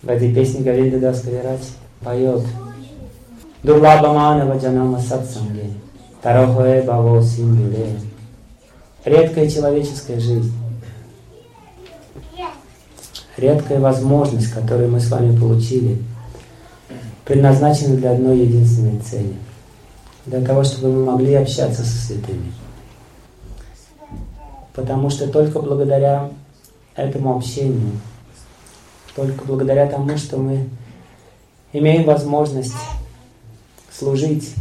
В этой песне Говинда Дас Кавирач поет Дурлаба Манава Джанама Сатсанге Тарохое Баво Синдуле. Редкая человеческая жизнь, редкая возможность, которую мы с вами получили, предназначена для одной единственной цели. Для того, чтобы мы могли общаться со святыми. Потому что только благодаря этому общению, только благодаря тому, что мы имеем возможность служить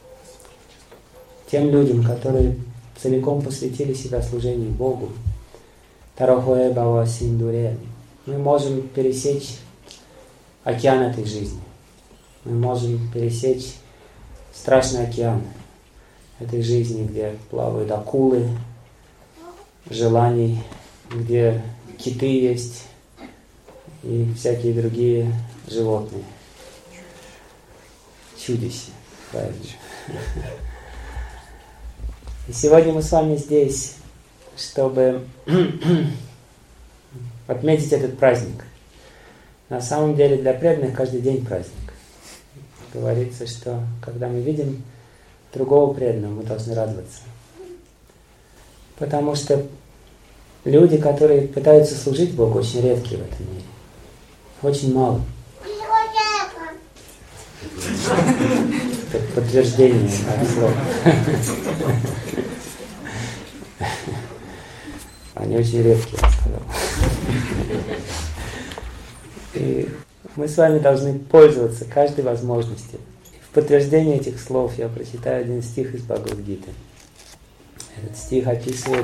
тем людям, которые целиком посвятили себя служению Богу, Тарохое Бава Синдуре, мы можем пересечь океан этой жизни. Мы можем пересечь страшный океан этой жизни, где плавают акулы желаний, где киты есть и всякие другие животные. Чудища, правильно. И сегодня мы с вами здесь, чтобы отметить этот праздник. На самом деле для преданных каждый день праздник. Говорится, что когда мы видим другого преданного, мы должны радоваться. Потому что люди, которые пытаются служить Богу, очень редкие в этом мире. Очень мало. Это подтверждение от слов. Они очень редкие, я сказал. И мы с вами должны пользоваться каждой возможностью. В подтверждение этих слов я прочитаю один стих из Бхагавад-гиты. Этот стих описывает,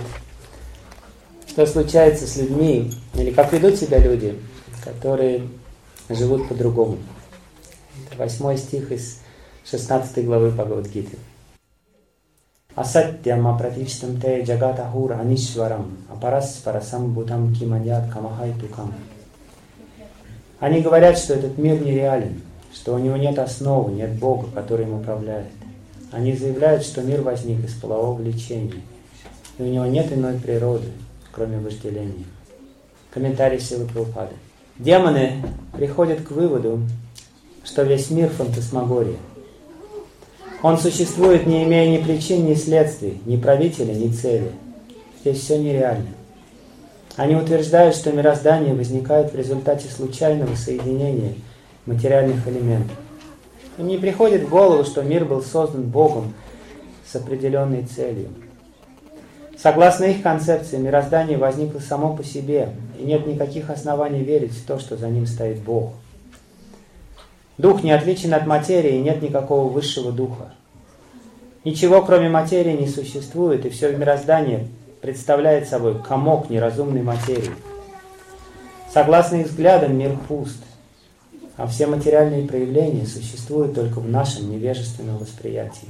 что случается с людьми, или как ведут себя люди, которые живут по-другому. Это 8 стих из 16 главы Бхагавад-гиты. Асаттям апратиштам те джагатахур анишварам апараспарасам бутам киманьят камахайтукам. Они говорят, что этот мир нереален, что у него нет основы, нет Бога, который им управляет. Они заявляют, что мир возник из полового влечения, и у него нет иной природы, кроме вожделения. Комментарий Шрилы Прабхупады. Демоны приходят к выводу, что весь мир фантасмагория. Он существует, не имея ни причин, ни следствий, ни правителя, ни цели. Здесь все нереально. Они утверждают, что мироздание возникает в результате случайного соединения материальных элементов. Им не приходит в голову, что мир был создан Богом с определенной целью. Согласно их концепции, мироздание возникло само по себе, и нет никаких оснований верить в то, что за ним стоит Бог. Дух не отличен от материи, и нет никакого высшего духа. Ничего, кроме материи, не существует, и все мироздание представляет собой комок неразумной материи. Согласно их взглядам, мир пуст, а все материальные проявления существуют только в нашем невежественном восприятии.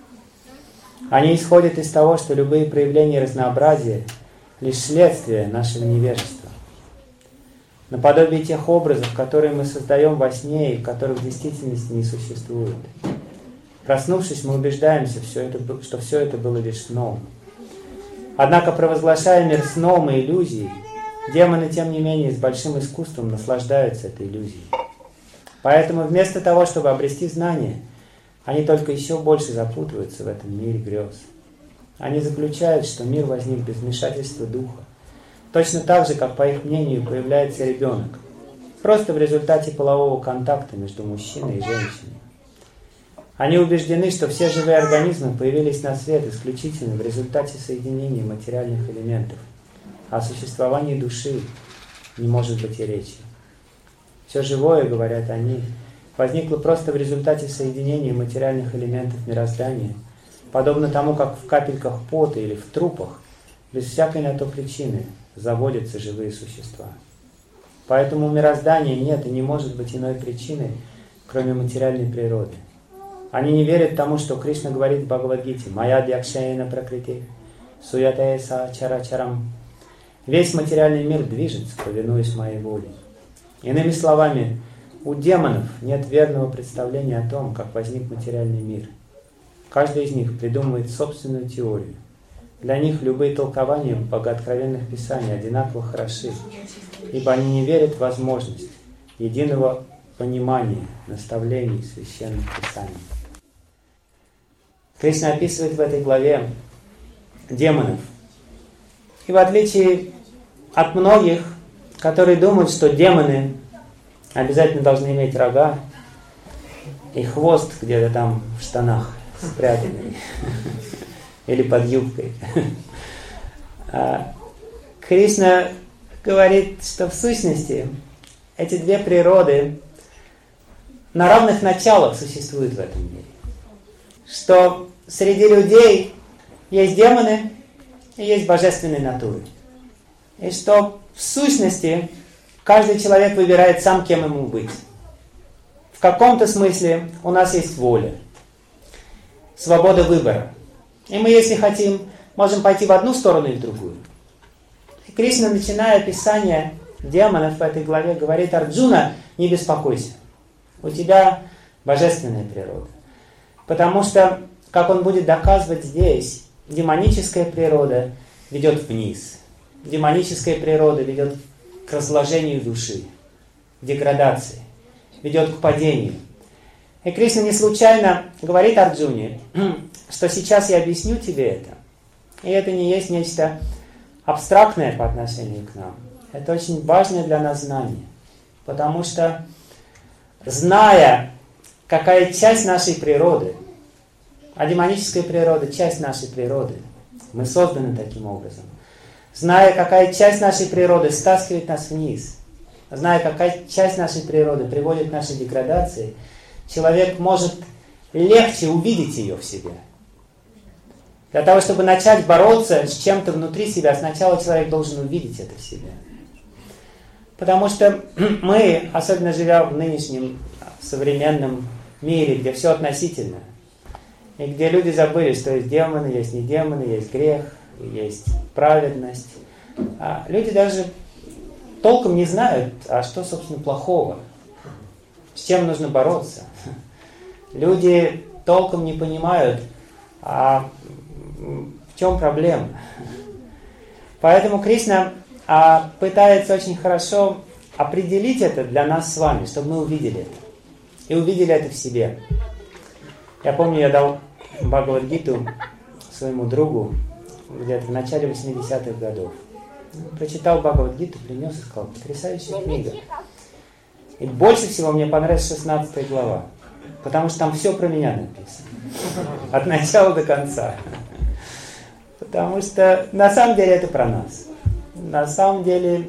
Они исходят из того, что любые проявления разнообразия – лишь следствие нашего невежества. Наподобие тех образов, которые мы создаем во сне и которых в действительности не существует. Проснувшись, мы убеждаемся, что все это было лишь сном. Однако, провозглашая мир сном и иллюзией, демоны, тем не менее, с большим искусством наслаждаются этой иллюзией. Поэтому вместо того, чтобы обрести знание, они только еще больше запутываются в этом мире грез. Они заключают, что мир возник без вмешательства духа. Точно так же, как, по их мнению, появляется ребенок. Просто в результате полового контакта между мужчиной и женщиной. Они убеждены, что все живые организмы появились на свет исключительно в результате соединения материальных элементов. О существовании души не может быть и речи. Все живое, говорят они, возникло просто в результате соединения материальных элементов мироздания, подобно тому, как в капельках пота или в трупах, без всякой на то причины, заводятся живые существа. Поэтому у мироздания нет и не может быть иной причины, кроме материальной природы. Они не верят тому, что Кришна говорит в Бхагавад-гите «Майя дьякшаяна пракрити, суятая са чарачарам». Весь материальный мир движется, повинуясь моей воле. Иными словами, у демонов нет верного представления о том, как возник материальный мир. Каждый из них придумывает собственную теорию. Для них любые толкования богооткровенных писаний одинаково хороши, ибо они не верят в возможность, единого понимания, наставлений священных писаний. Кришна описывает в этой главе демонов. И в отличие от многих, которые думают, что демоны обязательно должны иметь рога и хвост где-то там в штанах спрятанный или под юбкой, Кришна говорит, что в сущности эти две природы на равных началах существуют в этом мире. Что среди людей есть демоны и есть божественные натуры. И что в сущности каждый человек выбирает сам, кем ему быть. В каком-то смысле у нас есть воля, свобода выбора. И мы, если хотим, можем пойти в одну сторону и в другую. И Кришна, начиная описание демонов в этой главе, говорит: Арджуна, не беспокойся, у тебя божественная природа. Потому что, как он будет доказывать здесь, демоническая природа ведет вниз. Демоническая природа ведет к разложению души, деградации, ведет к падению. И Кришна не случайно говорит Арджуне, что сейчас я объясню тебе это. И это не есть нечто абстрактное по отношению к нам. Это очень важное для нас знание. Потому что, зная, какая часть нашей природы, а демоническая природа – часть нашей природы, мы созданы таким образом, зная, какая часть нашей природы стаскивает нас вниз, зная, какая часть нашей природы приводит к нашей деградации, человек может легче увидеть ее в себе. Для того, чтобы начать бороться с чем-то внутри себя, сначала человек должен увидеть это в себе. Потому что мы, особенно живя в нынешнем современном мире, где все относительно, и где люди забыли, что есть демоны, есть не демоны, есть грех, есть праведность. А люди даже толком не знают, а что, собственно, плохого, с чем нужно бороться. Люди толком не понимают, а в чем проблема. Поэтому Кришна пытается очень хорошо определить это для нас с вами, чтобы мы увидели это. И увидели это в себе. Я помню, я дал Бхагавад-гиту своему другу где-то в начале 80-х годов. Прочитал Бхагавад-гиту, принес и сказал: потрясающая книга. И больше всего мне понравилась 16 глава. Потому что там все про меня написано. От начала до конца. Потому что на самом деле это про нас. На самом деле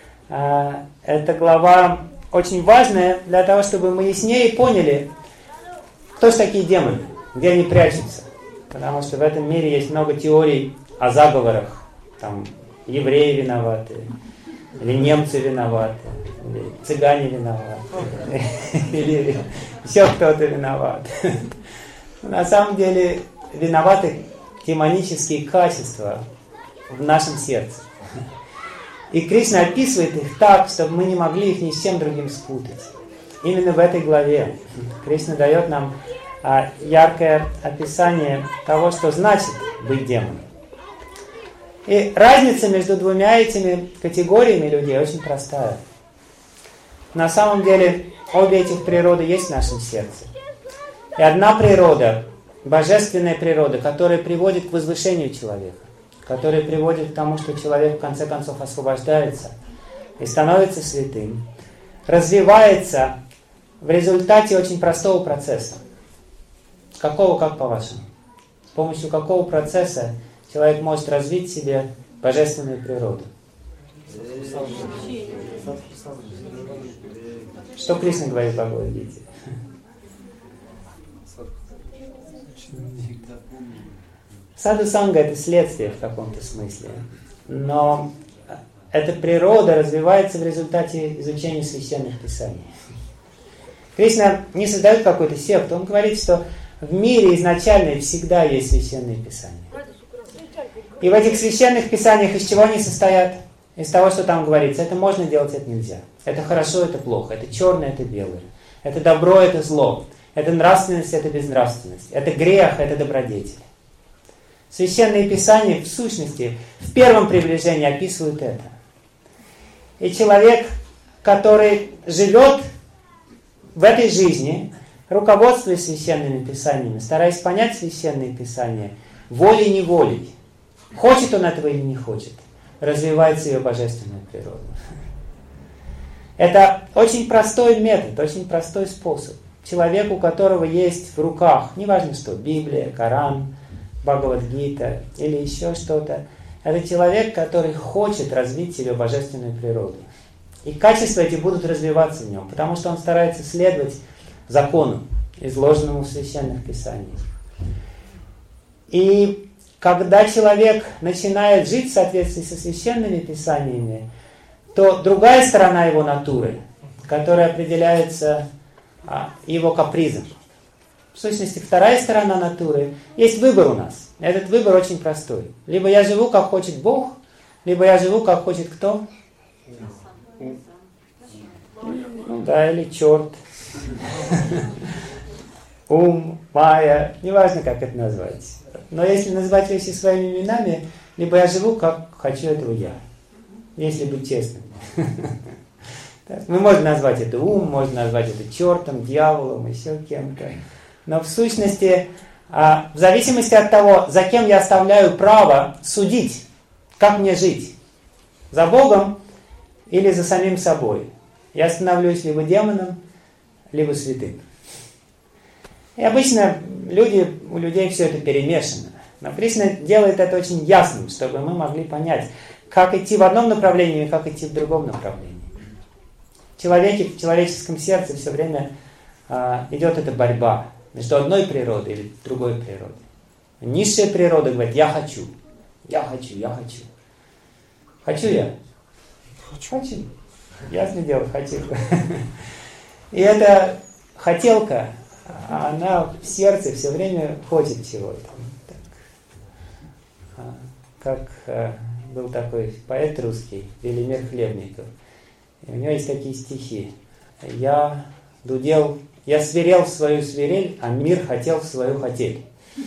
эта глава очень важная для того, чтобы мы яснее поняли, кто же такие демоны, где они прячутся. Потому что в этом мире есть много теорий о заговорах. Там евреи виноваты, или немцы виноваты, или цыгане виноваты, или еще кто-то виноват. На самом деле виноваты демонические качества в нашем сердце. И Кришна описывает их так, чтобы мы не могли их ни с чем другим спутать. Именно в этой главе Кришна дает нам яркое описание того, что значит быть демоном. И разница между двумя этими категориями людей очень простая. На самом деле обе этих природы есть в нашем сердце. И одна природа, божественная природа, которая приводит к возвышению человека, которая приводит к тому, что человек в конце концов освобождается и становится святым, развивается в результате очень простого процесса. Какого, как по-вашему? С помощью какого процесса человек может развить в себе божественную природу? Что Кришна говорит в Бхагавад-гите? Саду-санга — это следствие в каком-то смысле. Но эта природа развивается в результате изучения священных писаний. Кришна не создает какую-то секту. Он говорит, что в мире изначально и всегда есть священные писания. И в этих священных писаниях из чего они состоят? Из того, что там говорится. Это можно делать, это нельзя. Это хорошо, это плохо. Это черное, это белое. Это добро, это зло. Это нравственность, это безнравственность. Это грех, это добродетель. Священные писания в сущности в первом приближении описывают это. И человек, который живет в этой жизни, руководствуясь священными писаниями, стараясь понять священные писания, волей-неволей, хочет он этого или не хочет, развивает свою божественную природу. Это очень простой метод, очень простой способ. Человек, у которого есть в руках, неважно что, Библия, Коран, Бхагавад-гита или еще что-то, это человек, который хочет развить себе божественную природу. И качества эти будут развиваться в нем, потому что он старается следовать закону, изложенному в священных писаниях. И когда человек начинает жить в соответствии со священными писаниями, то другая сторона его натуры, которая определяется его капризом. В сущности, вторая сторона натуры, есть выбор у нас. Этот выбор очень простой. Либо я живу, как хочет Бог, либо я живу, как хочет кто? Ну да, или черт. Ум, майя, неважно, как это назвать. Но если назвать вещи своими именами, либо я живу, как хочу этого я. Если быть честным. Мы можем назвать это ум, можно назвать это чертом, дьяволом, еще кем-то. Но в сущности, в зависимости от того, за кем я оставляю право судить, как мне жить, за Богом или за самим собой, я становлюсь либо демоном, либо святым. И обычно у людей все это перемешано. Но Кришна делает это очень ясным, чтобы мы могли понять, как идти в одном направлении и как идти в другом направлении. В человеческом сердце все время идет эта борьба между одной природой и другой природой. Низшая природа говорит: я хочу, я хочу, я хочу. Хочу я? Хочу. Ясно дело, хочу. И эта хотелка, она в сердце все время хочет чего-то. Как был такой поэт русский, Велимир Хлебников. И у него есть такие стихи. Я свирел в свою свирель, а мир хотел в свою хотель.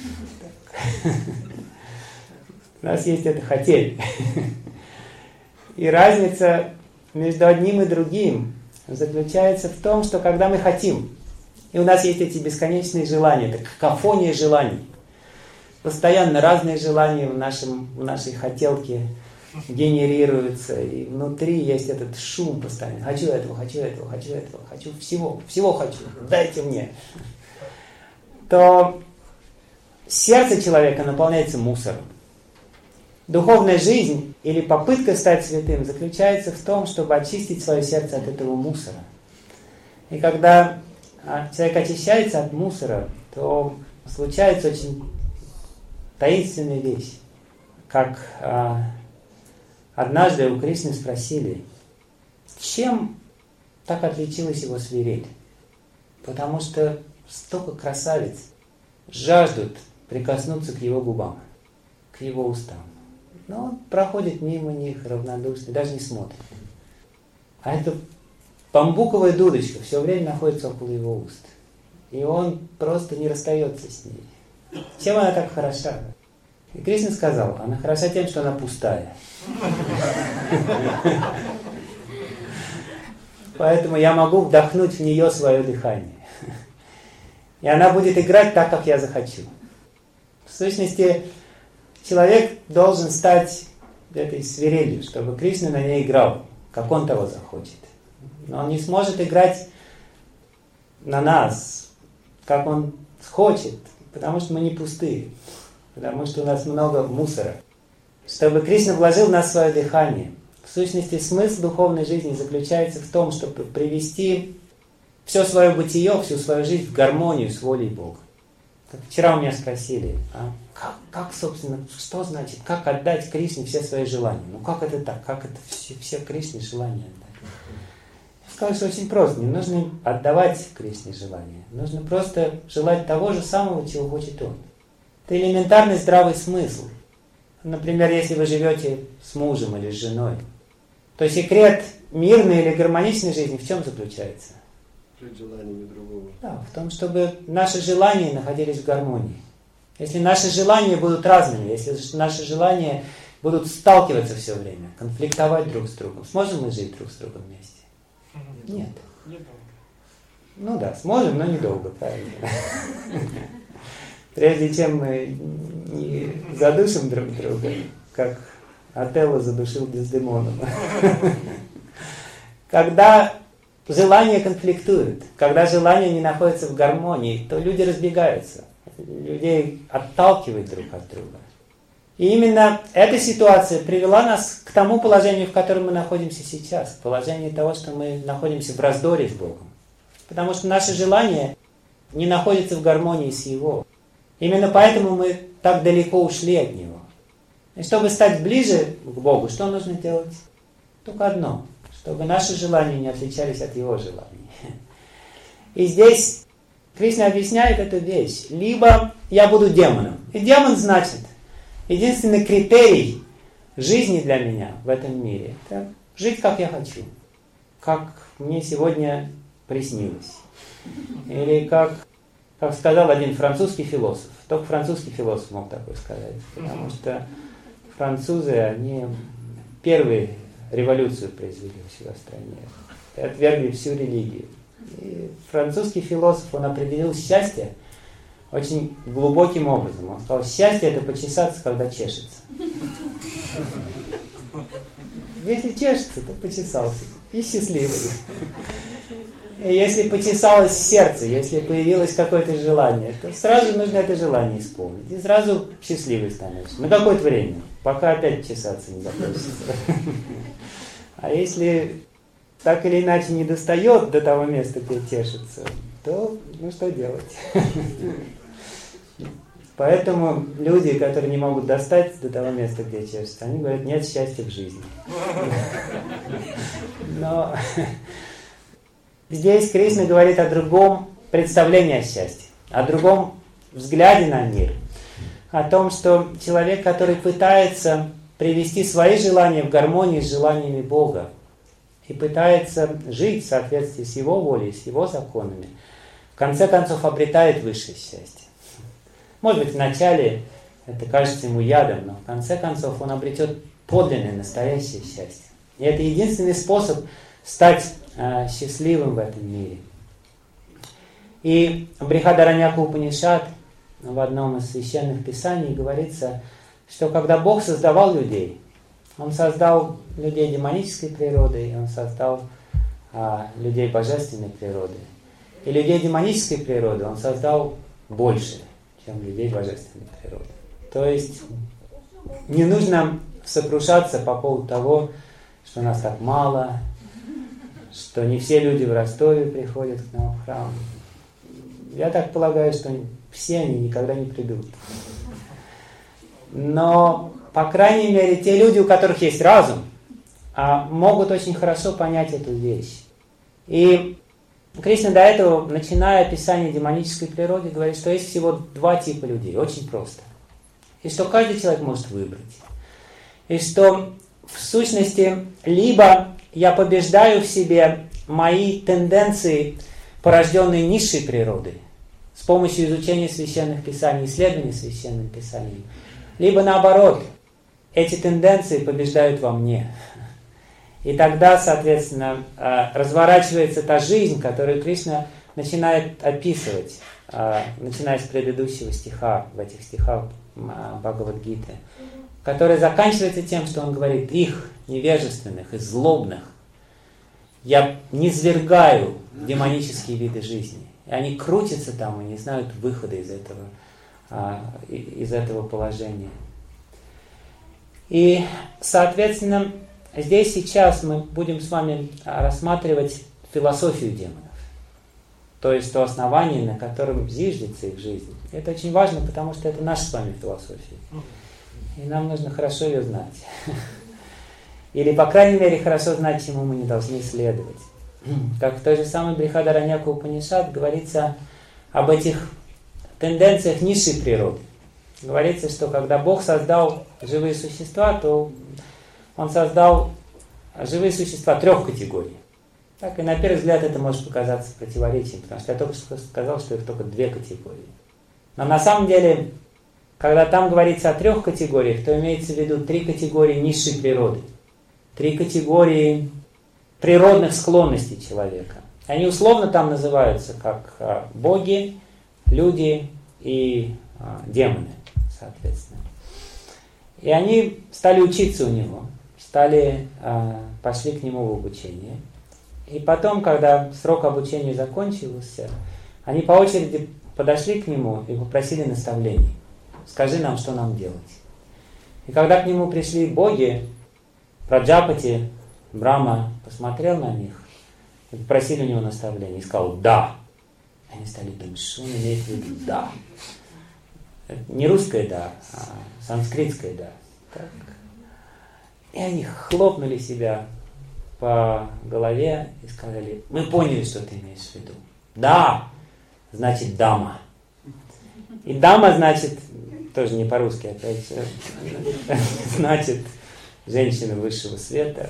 У нас есть эта хотель. И разница между одним и другим заключается в том, что когда мы хотим, и у нас есть эти бесконечные желания, это какофония желаний, постоянно разные желания в нашей хотелке генерируются, и внутри есть этот шум постоянно. Хочу этого, хочу этого, хочу этого, хочу всего хочу, дайте мне. То сердце человека наполняется мусором. Духовная жизнь или попытка стать святым заключается в том, чтобы очистить свое сердце от этого мусора. И когда человек очищается от мусора, то случается очень таинственная вещь. Как однажды у Кришны спросили, чем так отличилась его свирель? Потому что столько красавиц жаждут прикоснуться к его губам, к его устам. Но он проходит мимо них равнодушно, даже не смотрит. А эта бамбуковая дудочка все время находится около его уст. И он просто не расстается с ней. Чем она так хороша? И Кришна сказал, она хороша тем, что она пустая. Поэтому я могу вдохнуть в нее свое дыхание. И она будет играть так, как я захочу. В сущности, человек должен стать этой свирелью, чтобы Кришна на ней играл, как он того захочет. Но он не сможет играть на нас, как он хочет, потому что мы не пустые, потому что у нас много мусора. Чтобы Кришна вложил в нас свое дыхание. В сущности, смысл духовной жизни заключается в том, чтобы привести все свое бытие, всю свою жизнь в гармонию с волей Бога. Как вчера у меня спросили, как, собственно, что значит, как отдать Кришне все свои желания? Ну как это так, как это все Кришне желания отдать? Я сказал, что очень просто, не нужно отдавать Кришне желания, нужно просто желать того же самого, чего хочет он. Это элементарный здравый смысл. Например, если вы живете с мужем или с женой, то секрет мирной или гармоничной жизни в чем заключается? Желаниями другого. Да, в том, чтобы наши желания находились в гармонии. Если наши желания будут разными, если наши желания будут сталкиваться все время, конфликтовать друг с другом, сможем мы жить друг с другом вместе? Нет. Ну да, сможем, но недолго, правильно. Прежде чем мы не задушим друг друга, как Отелло задушил Дездемону. Когда желания конфликтуют, когда желания не находятся в гармонии, то люди разбегаются, людей отталкивают друг от друга. И именно эта ситуация привела нас к тому положению, в котором мы находимся сейчас, к положению того, что мы находимся в раздоре с Богом. Потому что наши желания не находятся в гармонии с Его. Именно поэтому мы так далеко ушли от Него. И чтобы стать ближе к Богу, что нужно делать? Только одно. Чтобы наши желания не отличались от Его желаний. И здесь Кришна объясняет эту вещь. Либо я буду демоном. И демон значит, единственный критерий жизни для меня в этом мире – это жить, как я хочу. Как мне сегодня приснилось. Или как сказал один французский философ. Только французский философ мог такое сказать. Потому что французы, они первые революцию произвели у себя в стране. И отвергли всю религию. И французский философ, он определил счастье очень глубоким образом. Он сказал, счастье это почесаться, когда чешется. Если чешется, то почесался. И счастливый. И если почесалось сердце, если появилось какое-то желание, то сразу нужно это желание исполнить. И сразу счастливый становишься. На какое-то время, пока опять чесаться не захочется. А если так или иначе не достает до того места, где чешется, то ну что делать? Поэтому люди, которые не могут достать до того места, где чешется, они говорят, нет счастья в жизни. Но здесь Кришна говорит о другом представлении о счастье, о другом взгляде на мир, о том, что человек, который пытается привести свои желания в гармонию с желаниями Бога и пытается жить в соответствии с Его волей, с Его законами, в конце концов обретает высшее счастье. Может быть, вначале это кажется ему ядом, но в конце концов он обретет подлинное, настоящее счастье. И это единственный способ стать счастливым в этом мире. И в Брихадараньяка Упанишад, в одном из священных писаний, говорится, что когда Бог создавал людей, Он создал людей демонической природы, и Он создал людей божественной природы. И людей демонической природы Он создал больше, чем людей божественной природы. То есть не нужно сокрушаться по поводу того, что нас так мало, что не все люди в Ростове приходят к нам в храм. Я так полагаю, что все они никогда не придут. Но, по крайней мере, те люди, у которых есть разум, могут очень хорошо понять эту вещь. И Кришна до этого, начиная описание демонической природы, говорит, что есть всего два типа людей, очень просто. И что каждый человек может выбрать. И что, в сущности, либо я побеждаю в себе мои тенденции, порожденные низшей природой, с помощью изучения священных писаний, исследования священным писанием, либо наоборот, эти тенденции побеждают во мне. И тогда, соответственно, разворачивается та жизнь, которую Кришна начинает описывать, начиная с предыдущего стиха, в этих стихах Бхагавад-гиты, которая заканчивается тем, что он говорит, их невежественных и злобных я низвергаю в демонические виды жизни. И они крутятся там и не знают выхода из этого положения. И, соответственно, здесь сейчас мы будем с вами рассматривать философию демонов. То есть то основание, на котором зиждется их жизнь. Это очень важно, потому что это наша с вами философия. И нам нужно хорошо ее знать. Или, по крайней мере, хорошо знать, чему мы не должны следовать. Как в той же самой Брихадараньяка Упанишад говорится об этих тенденциях низшей природы. Говорится, что когда Бог создал живые существа, то Он создал живые существа 3 категорий. Так, и на первый взгляд это может показаться противоречием, потому что я только что сказал, что их только 2 категории. Но на самом деле, когда там говорится о 3 категориях, то имеется в виду 3 категории низшей природы. 3 категории природных склонностей человека. Они условно там называются как боги, люди и демоны, соответственно. И они стали учиться у него, пошли к нему в обучение. И потом, когда срок обучения закончился, они по очереди подошли к нему и попросили наставлений. Скажи нам, что нам делать. И когда к нему пришли боги, Праджапати, Брахма посмотрел на них и попросили у него наставлений. И сказал «да». Они стали думать, что он имеет в виду «да». Не русское «да», а санскритское «да». Так. И они хлопнули себя по голове и сказали: мы поняли, что ты имеешь в виду. Да, значит дама. И дама значит, тоже не по-русски опять, значит женщина высшего света.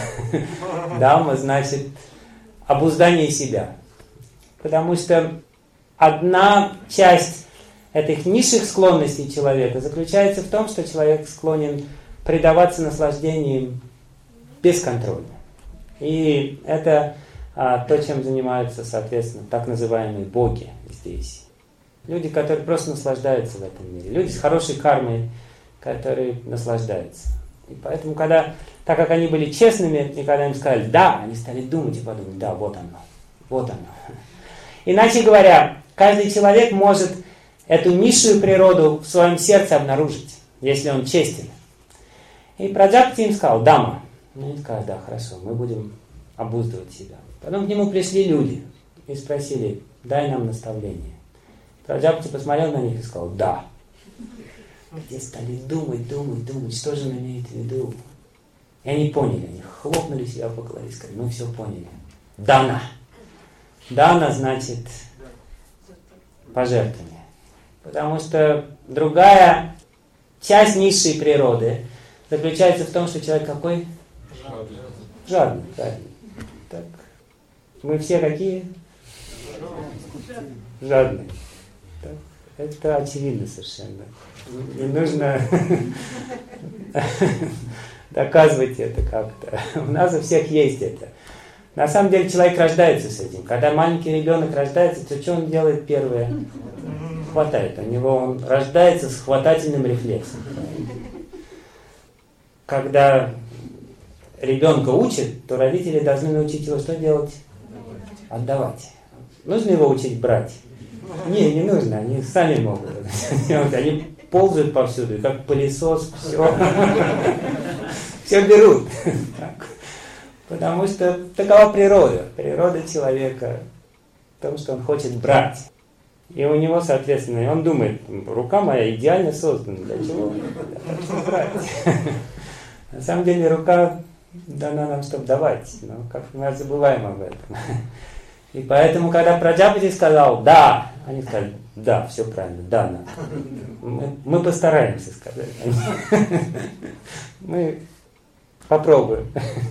Дама значит обуздание себя. Потому что одна часть этих низших склонностей человека заключается в том, что человек склонен предаваться наслаждениям бесконтрольно. И это то, чем занимаются, соответственно, так называемые боги здесь. Люди, которые просто наслаждаются в этом мире. Люди с хорошей кармой, которые наслаждаются. И поэтому, так как они были честными, и когда им сказали «да», они стали думать и подумать: да, вот оно, вот оно. Иначе говоря, каждый человек может эту низшую природу в своем сердце обнаружить, если он честен. И Праджапати им сказал: дама. Ну, они сказали: да, хорошо, мы будем обуздывать себя. Потом к нему пришли люди и спросили: дай нам наставление. Праджапати посмотрел на них и сказал: да. Те стали думать, что же он имеет в виду. И они поняли, они хлопнули себя по голове и сказали: мы все поняли. Дана. Дана значит пожертвование. Потому что другая часть низшей природы заключается в том, что человек какой? Жадный, правильно. Так. Мы все какие? Жадные. Так. Это очевидно совершенно. Не нужно доказывать это как-то. У нас у всех есть это. На самом деле человек рождается с этим. Когда маленький ребенок рождается, то что он делает первое? Хватает. Он рождается с хватательным рефлексом. Когда ребенка учат, то родители должны научить его что делать? Отдавать. Нужно его учить брать? Не нужно. Они сами могут это делать. Они ползают повсюду, и как пылесос, все берут. Потому что такова природа. Природа человека в том, что он хочет брать. И у него, соответственно, он думает: рука моя идеально создана. Для чего? Для брать. На самом деле рука дана нам, чтобы давать. Но как мы забываем об этом. И поэтому, когда Праджапати сказал «да», они сказали: да, все правильно, да, надо. Мы постараемся сказать. Мы попробуем.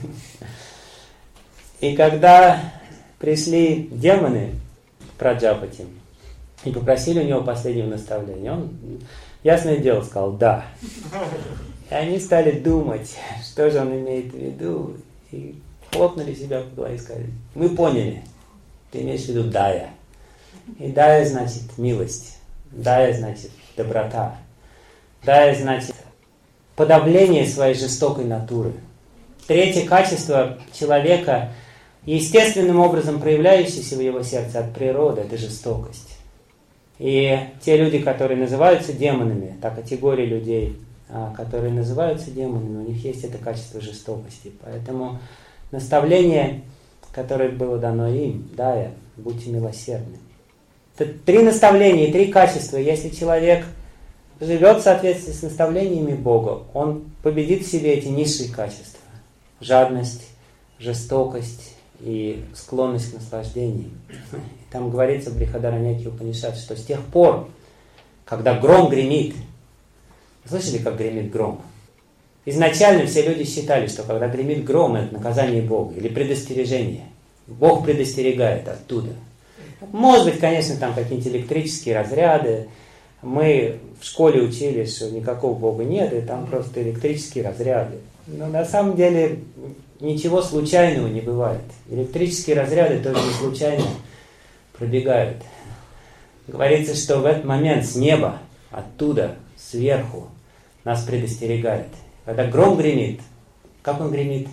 И когда пришли демоны к Праджапати и попросили у него последнего наставления, он, ясное дело, сказал «да». И они стали думать, что же он имеет в виду, и хлопнули себя по голове и сказали: мы поняли, ты имеешь в виду дая. И дая значит милость, дая значит доброта, дая значит подавление своей жестокой натуры. Третье качество человека, естественным образом проявляющееся в его сердце от природы, это жестокость. И те люди, которые называются демонами, та категория людей, которые называются демонами, у них есть это качество жестокости. Поэтому наставление, которое было дано им, дая, будьте милосердны. Это 3 наставления и 3 качества. Если человек живет в соответствии с наставлениями Бога, он победит в себе эти низшие качества. Жадность, жестокость и склонность к наслаждениям. Там говорится в Брихадараньяке Упанишад, что с тех пор, когда гром гремит, слышали, как гремит гром? Изначально все люди считали, что когда гремит гром, это наказание Бога или предостережение. Бог предостерегает оттуда. Может быть, конечно, там какие-нибудь электрические разряды. Мы в школе учились, что никакого Бога нет, и там просто электрические разряды. Но на самом деле ничего случайного не бывает. Электрические разряды тоже не случайно пробегают. Говорится, что в этот момент с неба, оттуда, сверху, нас предостерегает. Когда гром гремит, как он гремит?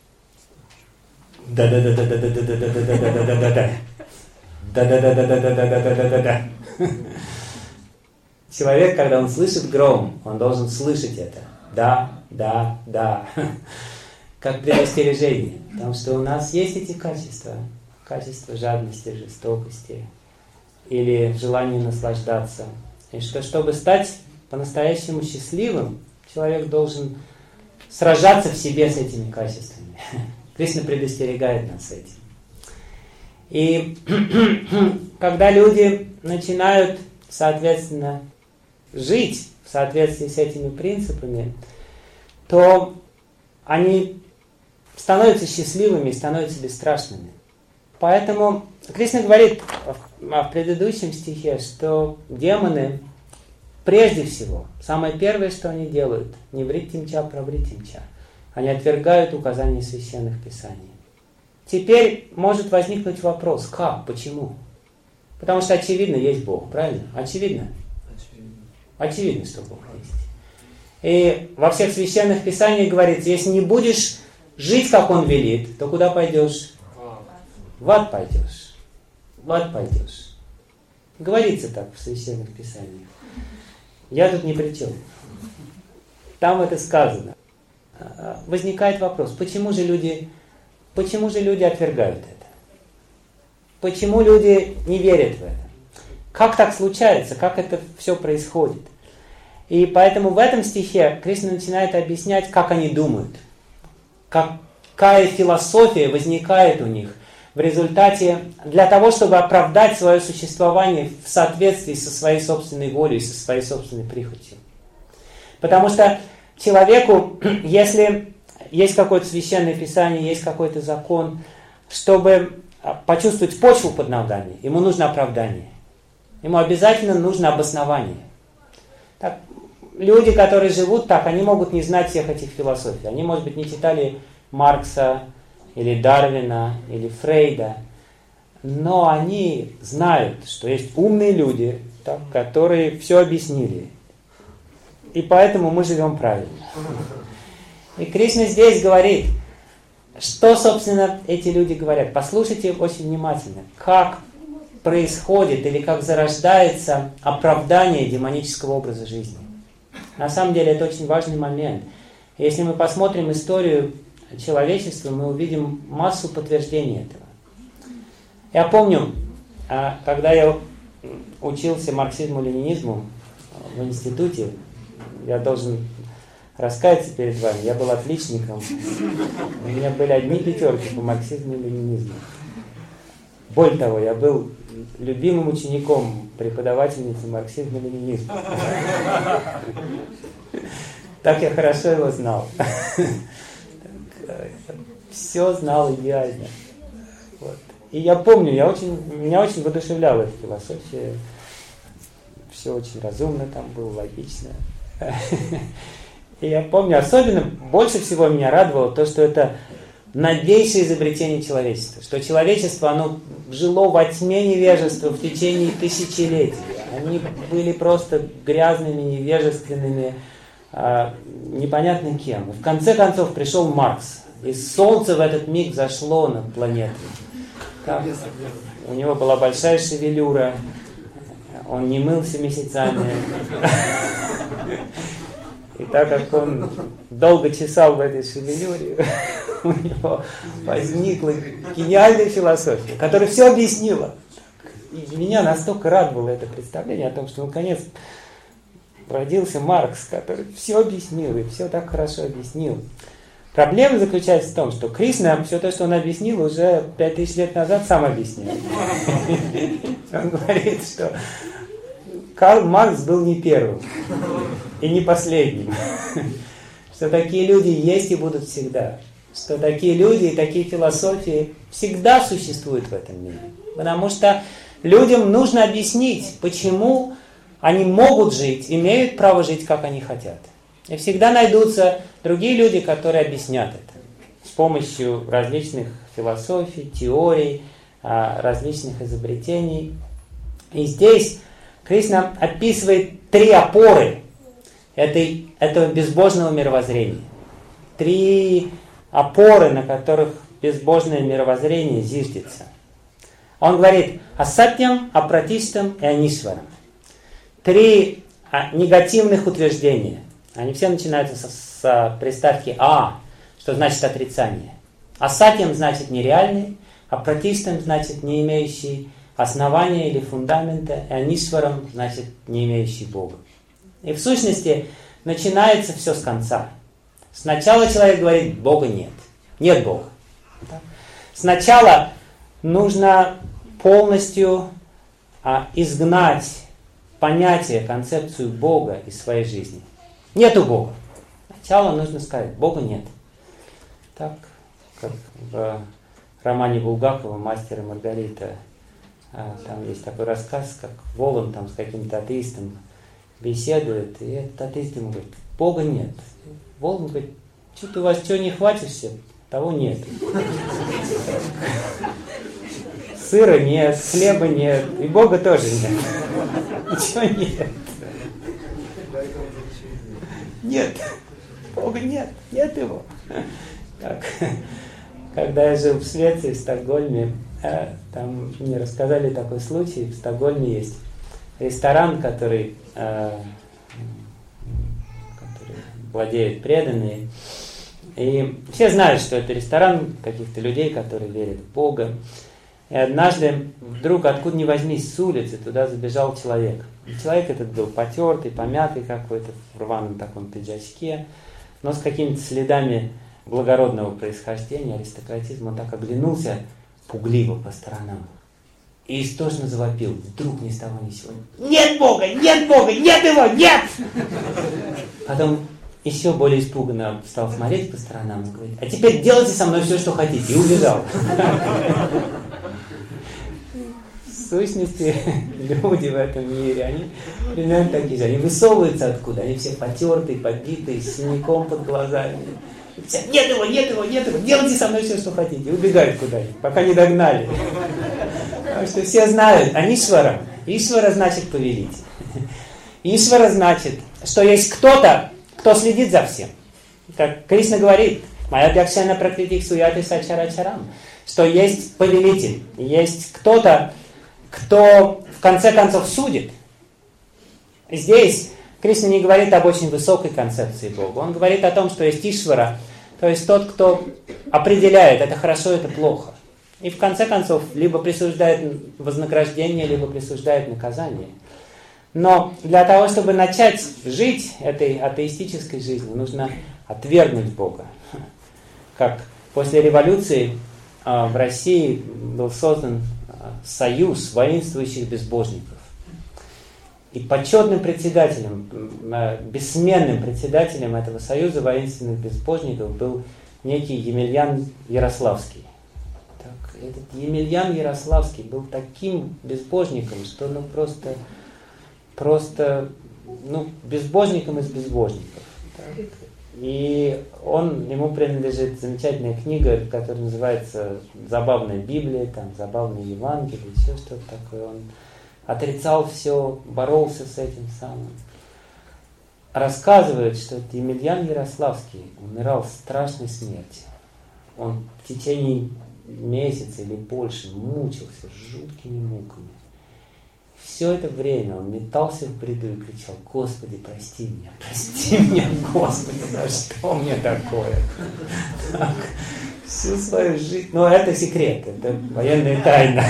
Да-да-да-да-да-да-да-да-да-да-да-да-да-да. Да-да-да-да-да-да-да-да-да-да. Человек, когда он слышит гром, он должен слышать это. Да, да, да. Как предостережение. Потому что у нас есть эти качества. Качество жадности, жестокости. Или желание наслаждаться. И что, чтобы стать по-настоящему счастливым, человек должен сражаться в себе с этими качествами. Кришна предостерегает нас этим. И когда люди начинают, соответственно, жить в соответствии с этими принципами, то они становятся счастливыми и становятся бесстрашными. Поэтому Кришна говорит в предыдущем стихе, что демоны, прежде всего, самое первое, что они делают, не вриттимча, а правриттимча, они отвергают указания священных писаний. Теперь может возникнуть вопрос, как, почему? Потому что очевидно, есть Бог, правильно? Очевидно? Очевидно, что Бог есть. И во всех священных писаниях говорится, если не будешь жить, как Он велит, то куда пойдешь? В ад пойдешь. В ад пойдешь. Говорится так в священных писаниях. Я тут ни при чем. Там это сказано. Возникает вопрос, почему же люди отвергают это? Почему люди не верят в это? Как так случается? Как это все происходит? И поэтому в этом стихе Кришна начинает объяснять, как они думают. Какая философия возникает у них в результате для того, чтобы оправдать свое существование в соответствии со своей собственной волей, со своей собственной прихотью. Потому что человеку, если есть какое-то священное писание, есть какой-то закон, чтобы почувствовать почву под ногами, ему нужно оправдание. Ему обязательно нужно обоснование. Так, люди, которые живут так, они могут не знать всех этих философий. Они, может быть, не читали Маркса, или Дарвина, или Фрейда, но они знают, что есть умные люди, так, которые все объяснили. И поэтому мы живем правильно. И Кришна здесь говорит, что, собственно, эти люди говорят. Послушайте очень внимательно, как происходит или как зарождается оправдание демонического образа жизни. На самом деле это очень важный момент. Если мы посмотрим историю человечества, мы увидим массу подтверждений этого. Я помню, когда я учился марксизму-ленинизму в институте, я должен раскаяться перед вами, я был отличником. У меня были одни пятерки по марксизму и ленинизму. Более того, я был любимым учеником преподавательницы марксизма и ленинизма. Так я хорошо его знал. Все знал идеально. Вот. И я помню, меня очень воодушевляла эта философия. Все очень разумно там было, логично. И я помню, особенно больше всего меня радовало то, что это новейшее изобретение человечества. Что человечество, оно жило во тьме невежества в течение тысячелетий. Они были просто грязными, невежественными, непонятно кем. И в конце концов пришел Маркс. И солнце в этот миг зашло над планетой. Так, у него была большая шевелюра. Он не мылся месяцами. И так как он долго чесал в этой шевелюре, у него возникла гениальная философия, которая все объяснила. И меня настолько радовало это представление о том, что наконец родился Маркс, который все объяснил и все так хорошо объяснил. Проблема заключается в том, что Кришна все то, что он объяснил, уже 5000 лет назад сам объяснил. Он говорит, что Карл Маркс был не первым и не последним. Что такие люди есть и будут всегда. Что такие люди и такие философии всегда существуют в этом мире. Потому что людям нужно объяснить, почему они могут жить, имеют право жить, как они хотят. И всегда найдутся другие люди, которые объяснят это. с помощью различных философий, теорий, различных изобретений. И здесь Кришна описывает 3 опоры этого безбожного мировоззрения. 3 опоры, на которых безбожное мировоззрение зиждется. Он говорит о сатьям, о пратиштам и о нишварам. 3 негативных утверждения. Они все начинаются с приставки «а», что значит отрицание. Асатьям значит нереальный, а пратиштам значит не имеющий основания или фундамента, и анишварам значит не имеющий Бога. И в сущности начинается все с конца. Сначала человек говорит: Бога нет. Нет Бога. Сначала нужно полностью изгнать понятие, концепцию Бога из своей жизни. Нету Бога. Сначала нужно сказать: Бога нет. Так, как в романе Булгакова «Мастер и Маргарита», там есть такой рассказ, как Волан там с каким-то атеистом беседует, и этот атеист ему говорит: Бога нет. Волан говорит: что ты у вас чего не хватишься, того нет. Сыра нет, хлеба нет, и Бога тоже нет. Ничего нет. Нет. Бога нет. Нет его. Так. Когда я жил в Швеции, в Стокгольме, там мне рассказали такой случай. В Стокгольме есть ресторан, который владеют преданные. И все знают, что это ресторан каких-то людей, которые верят в Бога. И однажды вдруг, откуда ни возьмись, с улицы туда забежал человек. И человек этот был потертый, помятый какой-то, в рваном таком пиджачке, но с какими-то следами благородного происхождения, аристократизма. Он так оглянулся пугливо по сторонам и истошно завопил, вдруг ни с того ни с сего: нет Бога, нет Бога, нет его, нет! Потом еще более испуганно стал смотреть по сторонам и говорит: а теперь делайте со мной все, что хотите. И убежал. В сущности, люди в этом мире, они примерно такие же. Они высовываются откуда, они все потертые, побитые, с синяком под глазами. Все: нет его, нет его, нет его, делайте со мной все, что хотите. И убегают куда-нибудь, пока не догнали. Потому что все знают Анишвара. Ишвара значит повелитель. Ишвара значит, что есть кто-то, кто следит за всем. Как Кришна говорит: «Майя дякшена пракритик суяти сачарачарам», что есть повелитель, есть кто-то, кто в конце концов судит. Здесь Кришна не говорит об очень высокой концепции Бога. Он говорит о том, что есть Ишвара, то есть тот, кто определяет, это хорошо, это плохо. И в конце концов либо присуждает вознаграждение, либо присуждает наказание. Но для того, чтобы начать жить этой атеистической жизнью, нужно отвергнуть Бога. Как после революции в России был создан союз воинствующих безбожников. И почетным председателем, бессменным председателем этого союза воинственных безбожников был некий Емельян Ярославский. Так, этот Емельян Ярославский был таким безбожником, что просто безбожником из безбожников. Так. И ему принадлежит замечательная книга, которая называется «Забавная Библия», там «Забавное Евангелие», еще что-то такое. Он отрицал все, боролся с этим самым. Рассказывает, что Емельян Ярославский умирал страшной смертью. Он в течение месяца или больше мучился жуткими муками. Все это время он метался в бреду и кричал: «Господи, прости меня, Господи, за что мне такое?» Так, всю свою жизнь. Но это секрет, это военная тайна.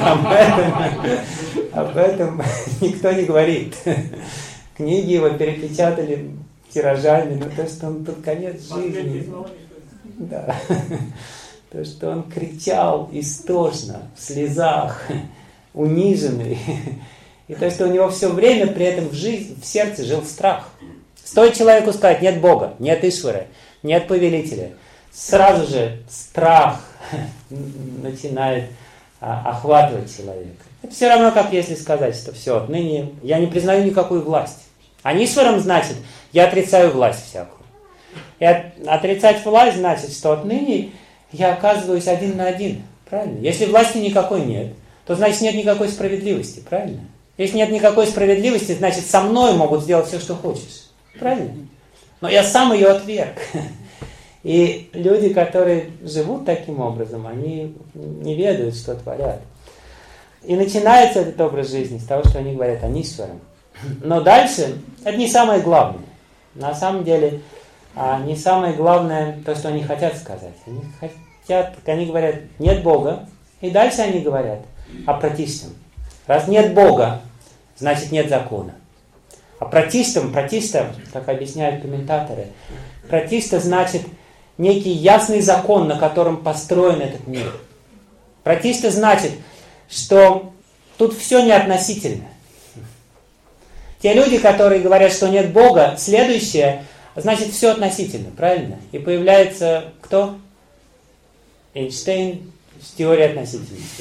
Об этом никто не говорит. Книги его перепечатали тиражами, но то, что он под конец жизни... Да. То, что он кричал истошно, в слезах, униженный. И то, что у него все время при этом в сердце жил страх. Стоит человеку сказать: нет Бога, нет Ишвары, нет повелителя, сразу же страх начинает охватывать человека. Это все равно, как если сказать, что все, отныне я не признаю никакую власть. А Ишварам значит, я отрицаю власть всякую. И отрицать власть значит, что отныне я оказываюсь один на один. Правильно? Если власти никакой нет, то значит нет никакой справедливости. Правильно? Если нет никакой справедливости, значит со мной могут сделать все, что хочешь. Правильно? Но я сам ее отверг. И люди, которые живут таким образом, они не ведают, что творят. И начинается этот образ жизни с того, что они говорят о Нишварам. Но дальше это не самое главное. На самом деле, не самое главное то, что они хотят сказать. Они говорят, нет Бога. И дальше они говорят о пратиштам. Раз нет Бога, значит нет закона. А пратиштам, как объясняют комментаторы, пратишта значит некий ясный закон, на котором построен этот мир. Пратишта значит, что тут все не относительно. Те люди, которые говорят, что нет Бога, следующее, значит все относительно, правильно? И появляется кто? Эйнштейн с теорией относительности.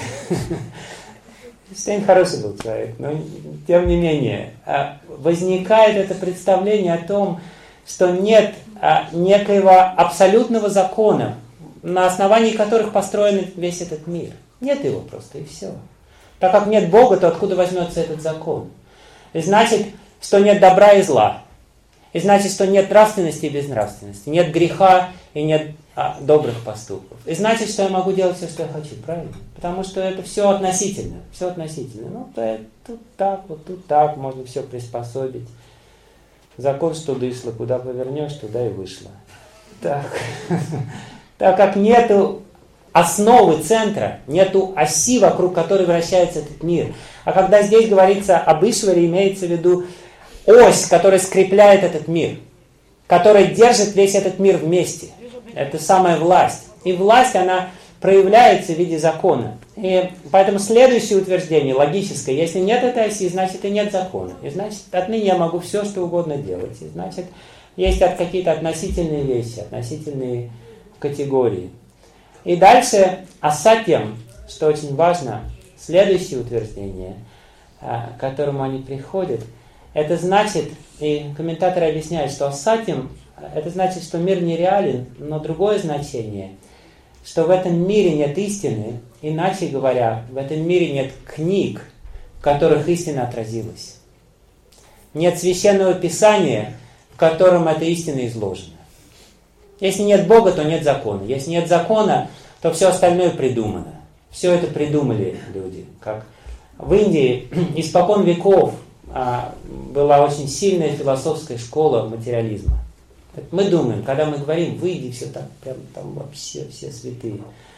Эйнштейн хороший был человек, но тем не менее возникает это представление о том, что нет некоего абсолютного закона, на основании которых построен весь этот мир. Нет его просто, и все. Так как нет Бога, то откуда возьмется этот закон? И значит, что нет добра и зла. И значит, что нет нравственности и безнравственности. Нет греха и нет добрых поступков. И значит, что я могу делать все, что я хочу, правильно? Потому что это все относительно. Все относительно. Ну, тут так, вот тут так, можно все приспособить. Закон, что дышло, куда повернешь, туда и вышло. Так. Так как нету основы центра, нету оси, вокруг которой вращается этот мир. А когда здесь говорится об Ишваре, имеется в виду ось, которая скрепляет этот мир, которая держит весь этот мир вместе. Это самая власть. И власть, она проявляется в виде закона. И поэтому следующее утверждение, логическое, если нет этой оси, значит и нет закона. И значит, отныне я могу все, что угодно делать. И значит, есть какие-то относительные вещи, относительные категории. И дальше асатьям, что очень важно, следующее утверждение, к которому они приходят, это значит, и комментаторы объясняют, что асатьям, это значит, что мир нереален, но другое значение, что в этом мире нет истины, иначе говоря, в этом мире нет книг, в которых истина отразилась. Нет священного писания, в котором эта истина изложена. Если нет Бога, то нет закона. Если нет закона, то все остальное придумано. Все это придумали люди. Как в Индии испокон веков была очень сильная философская школа материализма. Мы думаем, когда мы говорим, в Индии все так, прям там вообще все святые.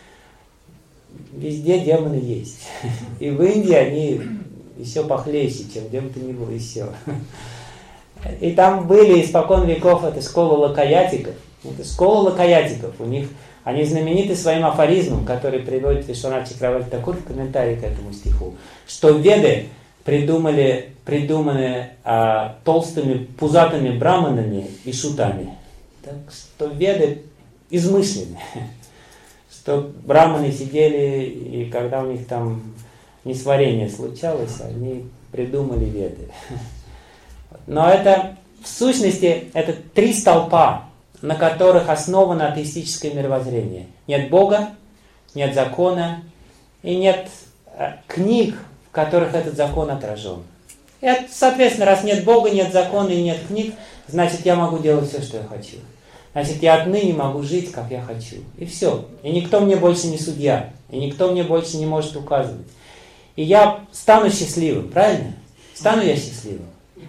Везде демоны есть. И в Индии они еще похлеще, чем где бы то ни было еще. И там были испокон веков, это школа лакаятиков. Это школа лакаятиков. У них, они знамениты своим афоризмом, который приводит Вишванат Чакраварти Такур в комментарии к этому стиху, что Веды придуманы толстыми пузатыми браманами и шутами. Так что Веды измышлены. Что браманы сидели, и когда у них там несварение случалось, они придумали Веды. Но это, в сущности, это три столпа, на которых основано атеистическое мировоззрение. Нет Бога, нет закона и нет книг, в которых этот закон отражен. И, соответственно, раз нет Бога, нет закона и нет книг, значит, я могу делать все, что я хочу. Значит, я отныне могу жить, как я хочу. И все. И никто мне больше не судья. И никто мне больше не может указывать. И я стану счастливым, правильно? Стану я счастливым.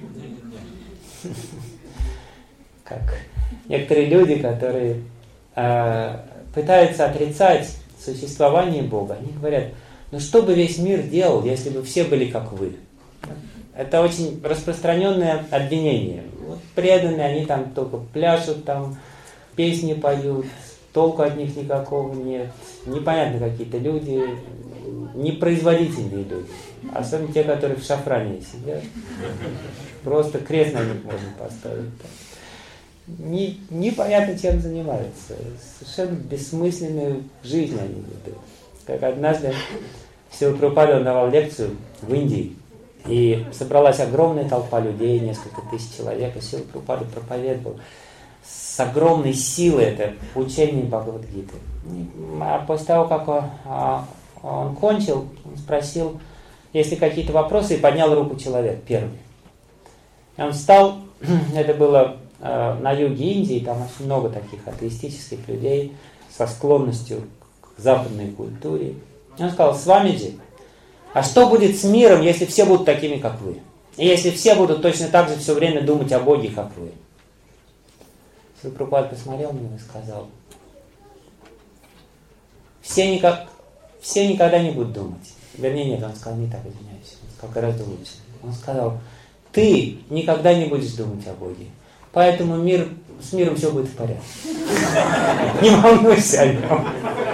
Как некоторые люди, которые пытаются отрицать существование Бога, они говорят, ну что бы весь мир делал, если бы все были как вы? Это очень распространенное обвинение. Вот преданные, они там только пляшут, там песни поют, толку от них никакого нет. Непонятно какие-то люди, непроизводительные люди. Особенно те, которые в шафране сидят. Просто крест на них можно поставить. Непонятно, чем занимаются. Совершенно бессмысленную жизнь они ведут. Как однажды Шрила Прабхупада давал лекцию в Индии. И собралась огромная толпа людей, несколько тысяч человек. И Шрила Прабхупада проповедовал. с огромной силой, это учение Бхагавад-гиты. А после того, как он кончил, он спросил, есть ли какие-то вопросы, и поднял руку человек первый. И он встал, это было на юге Индии, там очень много таких атеистических людей со склонностью к западной культуре. И он сказал: Свамиджи, а что будет с миром, если все будут такими, как вы? И если все будут точно так же все время думать о Боге, как вы? Шрила Прабхупада посмотрел на него и сказал: все никогда не будут думать. Вернее, нет, он сказал не так, извиняюсь. Он сказал гораздо лучше. Он сказал: ты никогда не будешь думать о Боге. Поэтому с миром все будет в порядке. Не волнуйся о нем.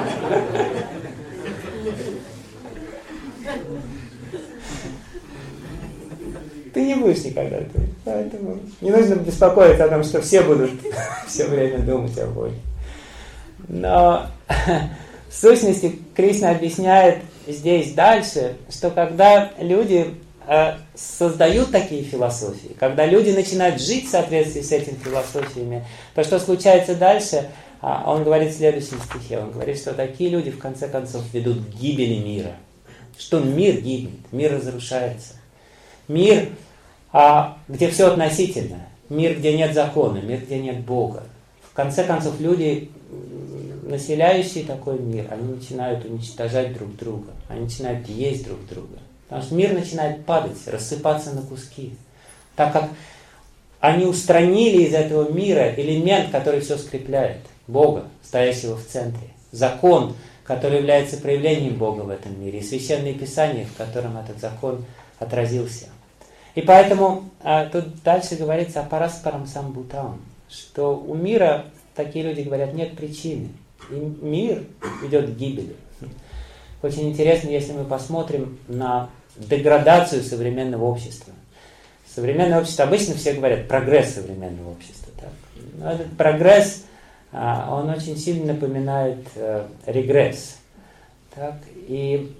Ты не будешь никогда думать. Поэтому не нужно беспокоиться о том, что все будут все время думать о Боге. Но в сущности Кришна объясняет здесь дальше, что когда люди создают такие философии, когда люди начинают жить в соответствии с этими философиями, то что случается дальше? Он говорит в следующем стихе, он говорит, что такие люди в конце концов ведут к гибели мира. Что мир гибнет, мир разрушается. Мир, где все относительно, мир, где нет закона, мир, где нет Бога. В конце концов, люди, населяющие такой мир, они начинают уничтожать друг друга, они начинают есть друг друга. Потому что мир начинает падать, рассыпаться на куски. Так как они устранили из этого мира элемент, который все скрепляет. Бога, стоящего в центре. Закон, который является проявлением Бога в этом мире. И священные писания, в котором этот закон отразился. И поэтому тут дальше говорится о параспарам самбутам, что у мира, такие люди говорят, нет причины. И мир идет к гибели. Очень интересно, если мы посмотрим на деградацию современного общества. Современное общество, обычно все говорят, прогресс современного общества. Так? Но этот прогресс, он очень сильно напоминает регресс. Так? И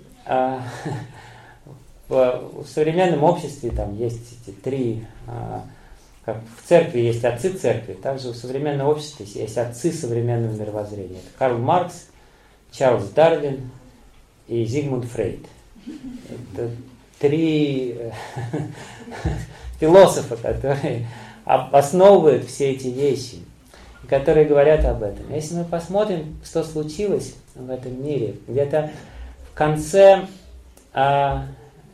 в современном обществе там есть эти три, как в церкви есть отцы церкви, также в современном обществе есть отцы современного мировоззрения. Это Карл Маркс, Чарльз Дарвин и Зигмунд Фрейд. Это три философа, которые основывают все эти вещи, которые говорят об этом. Если мы посмотрим, что случилось в этом мире, где-то в конце XIX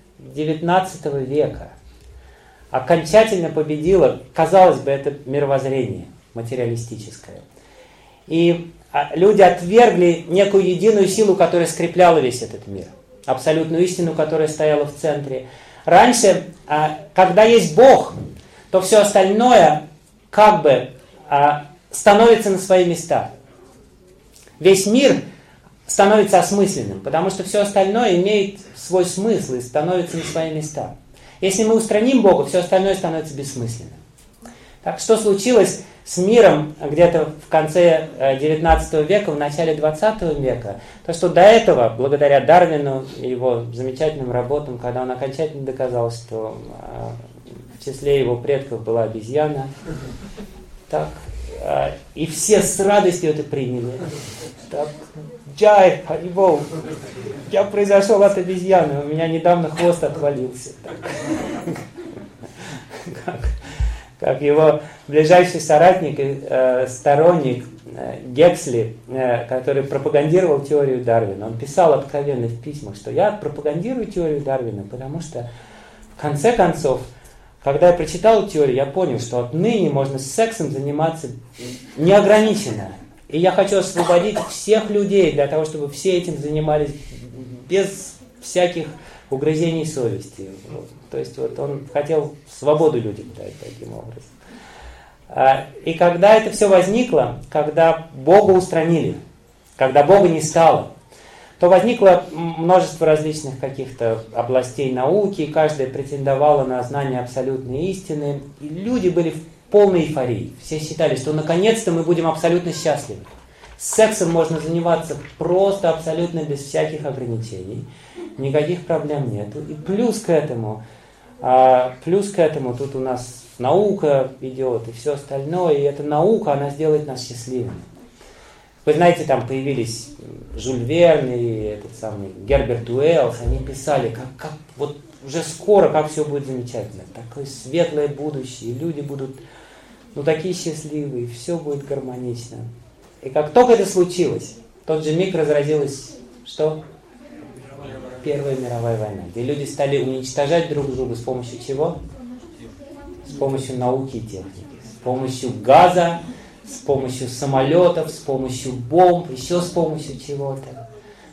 века окончательно победило, казалось бы, это мировоззрение материалистическое. И люди отвергли некую единую силу, которая скрепляла весь этот мир. Абсолютную истину, которая стояла в центре. Раньше, когда есть Бог, то все остальное как бы становится на свои места. Весь мир становится осмысленным, потому что все остальное имеет свой смысл и становится на свои места. Если мы устраним Бога, все остальное становится бессмысленным. Так что случилось с миром где-то в конце XIX века, в начале XX века? То, что до этого, благодаря Дарвину и его замечательным работам, когда он окончательно доказал, что в числе его предков была обезьяна, так, и все с радостью это приняли. Так, Джай, Харибол, я произошел от обезьяны, у меня недавно хвост отвалился. Как его ближайший соратник и сторонник Гексли, который пропагандировал теорию Дарвина, он писал откровенно в письмах, что я пропагандирую теорию Дарвина, потому что в конце концов, когда я прочитал теорию, я понял, что отныне можно с сексом заниматься неограниченно. И я хочу освободить всех людей для того, чтобы все этим занимались без всяких угрызений совести. Вот. То есть вот он хотел свободу людям дать таким образом. И когда это все возникло, когда Бога устранили, когда Бога не стало, то возникло множество различных каких-то областей науки, и каждая претендовала на знание абсолютной истины. И люди были в полной эйфории. Все считали, что наконец-то мы будем абсолютно счастливы. Сексом можно заниматься просто абсолютно без всяких ограничений. Никаких проблем нету. И плюс к этому Плюс к этому тут у нас наука идет и все остальное. И эта наука, она сделает нас счастливыми. Вы знаете, там появились Жюль Верн и этот самый Герберт Уэллс. Они писали, как вот уже скоро, как все будет замечательно. Такое светлое будущее. И люди будут такие счастливые. Все будет гармонично. И как только это случилось, в тот же миг разразилась что? Первая мировая война, где люди стали уничтожать друг друга с помощью чего? С помощью науки и техники, с помощью газа, с помощью самолетов, с помощью бомб, еще с помощью чего-то.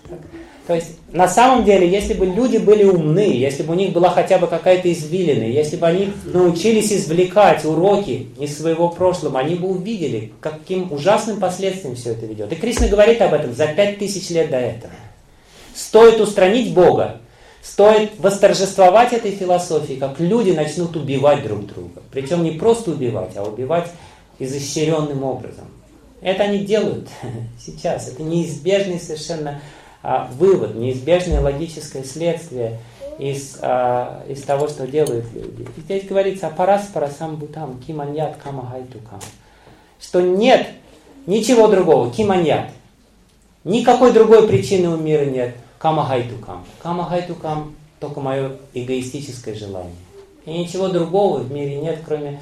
То есть, на самом деле, если бы люди были умны, если бы у них была хотя бы какая-то извилина, если бы они научились извлекать уроки из своего прошлого, они бы увидели, каким ужасным последствиям все это ведет. И Кришна говорит об этом за 5000 лет до этого. Стоит устранить Бога, стоит восторжествовать этой философии, как люди начнут убивать друг друга. Причем не просто убивать, а убивать изощренным образом. Это они делают сейчас. Это неизбежный совершенно вывод, неизбежное логическое следствие из того, что делают люди. И здесь говорится «Апарас парасам бутам киманьят камахайтукам», что нет ничего другого, киманьят. Никакой другой причины у мира нет. Камахайтукам. Камахайтукам — только мое эгоистическое желание. И ничего другого в мире нет, кроме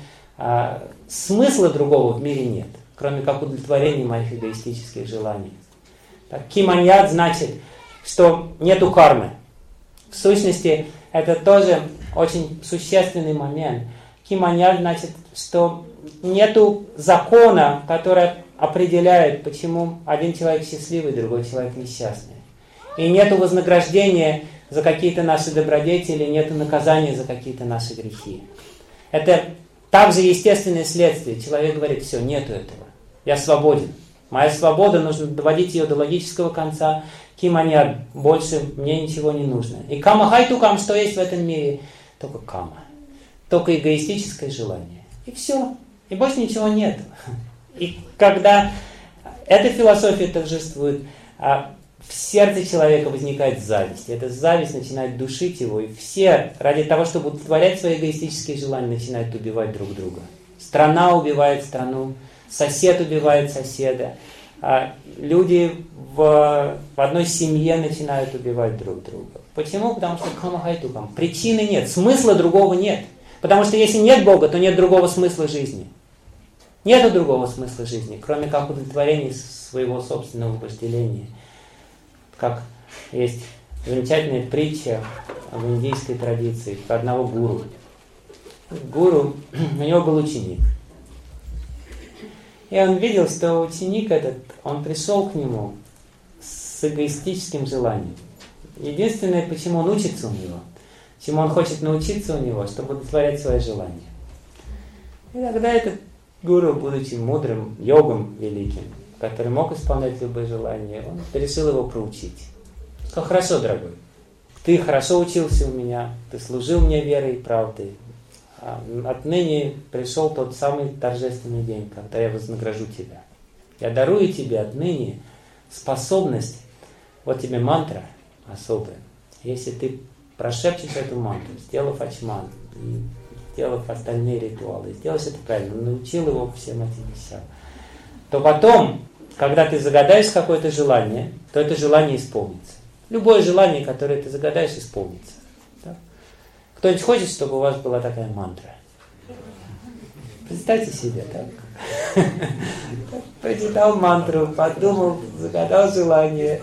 смысла другого в мире нет, кроме как удовлетворения моих эгоистических желаний. Так, киманьят значит, что нету кармы. В сущности, это тоже очень существенный момент. Киманьят значит, что нету закона, который определяет, почему один человек счастливый, другой человек несчастный. И нету вознаграждения за какие-то наши добродетели, нету наказания за какие-то наши грехи. Это также естественное следствие. Человек говорит, все, нету этого. Я свободен. Моя свобода, нужно доводить ее до логического конца. Киманьят, больше мне ничего не нужно. И камахайтукам, что есть в этом мире? Только кама. Только эгоистическое желание. И все. И больше ничего нет. И когда эта философия торжествует, в сердце человека возникает зависть. И эта зависть начинает душить его. И все ради того, чтобы удовлетворять свои эгоистические желания, начинают убивать друг друга. Страна убивает страну, сосед убивает соседа. Люди в одной семье начинают убивать друг друга. Почему? Потому что камахайтукам. Причины нет, смысла другого нет. Потому что если нет Бога, то нет другого смысла жизни. Нету другого смысла жизни, кроме как удовлетворения своего собственного вожделения. Как есть замечательная притча в индийской традиции про одного гуру. Гуру, у него был ученик. И он видел, что ученик этот, он пришел к нему с эгоистическим желанием. Единственное, почему он учится у него, чему он хочет научиться у него, чтобы удовлетворять свои желания. И тогда этот гуру, будучи мудрым йогом великим, который мог исполнять любые желания, он решил его проучить. Сказал, хорошо, дорогой, ты хорошо учился у меня, ты служил мне верой и правдой. Отныне пришел тот самый торжественный день, когда я вознагражу тебя. Я дарую тебе отныне способность, вот тебе мантра особая. Если ты прошепчешь эту мантру, сделав ачман, и сделав остальные ритуалы, сделаешь это правильно, научил его всем этим вещам, то потом, когда ты загадаешь какое-то желание, то это желание исполнится. Любое желание, которое ты загадаешь, исполнится. Да? Кто-нибудь хочет, чтобы у вас была такая мантра? Представьте себе, так? Прочитал мантру, подумал, загадал желание.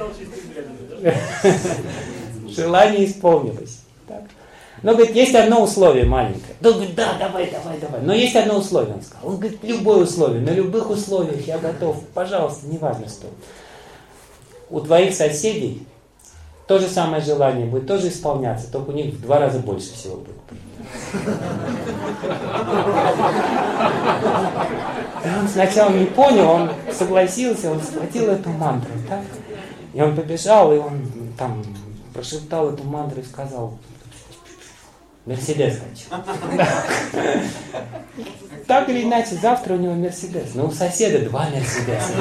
Желание исполнилось. Так? Но, говорит, есть одно условие маленькое. Да, говорит, да, давай. Но есть одно условие, он сказал. Он говорит, любое условие, на любых условиях я готов. Пожалуйста, неважно что. У твоих соседей то же самое желание будет тоже исполняться, только у них в 2 раза больше всего будет. И он сначала не понял, он согласился, он схватил эту мантру, так? И он побежал, и он там прошептал эту мантру и сказал: Мерседес хочу. Так или иначе, завтра у него Мерседес. Но у соседа 2 Мерседеса.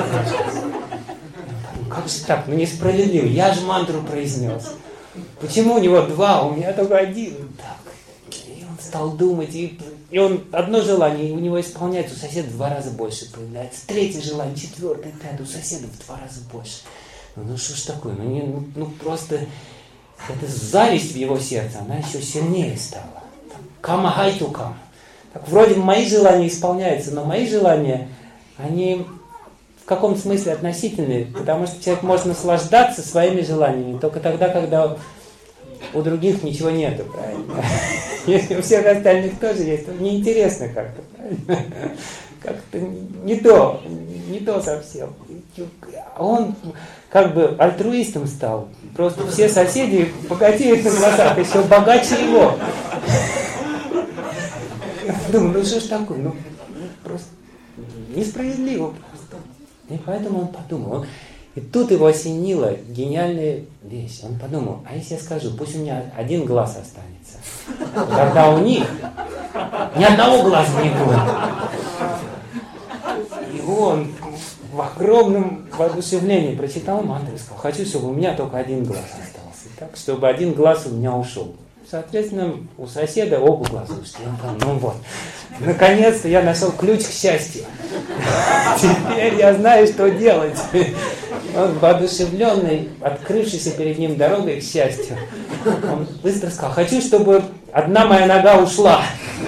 Как же так? Ну несправедливо. Я же мантру произнес. Почему у него 2, а у меня только 1? Так. И он стал думать, и он одно желание, и у него исполняется, у соседа в 2 раза больше появляется, 3-е желание, 4-е, 5-е, у соседа в 2 раза больше. Ну что ж такое, просто эта зависть в его сердце, она еще сильнее стала. Кама хайту кам. Так вроде мои желания исполняются, но мои желания, они в каком-то смысле относительные, потому что человек может наслаждаться своими желаниями только тогда, когда у других ничего нету, правильно? Если у всех остальных тоже есть, то неинтересно как-то, правильно? Как-то не то совсем. Он как бы альтруистом стал. Просто все соседи богатеют на глазах, еще богаче его. Думаю, что ж такое? Просто несправедливо просто. И поэтому он подумал. И тут его осенила гениальная вещь. Он подумал, а если я скажу, пусть у меня 1 глаз останется. Тогда у них ни одного глаза не будет. И он в огромном воодушевлении прочитал мантру и сказал, хочу, чтобы у меня только 1 глаз остался. Так, чтобы 1 глаз у меня ушел. Соответственно, у соседа оба глаза ушли. Он подумал, вот, наконец-то я нашел ключ к счастью. Теперь я знаю, что делать. Он воодушевленный, открывшийся перед ним дорогой к счастью. Он быстро сказал, хочу, чтобы 1 моя нога ушла.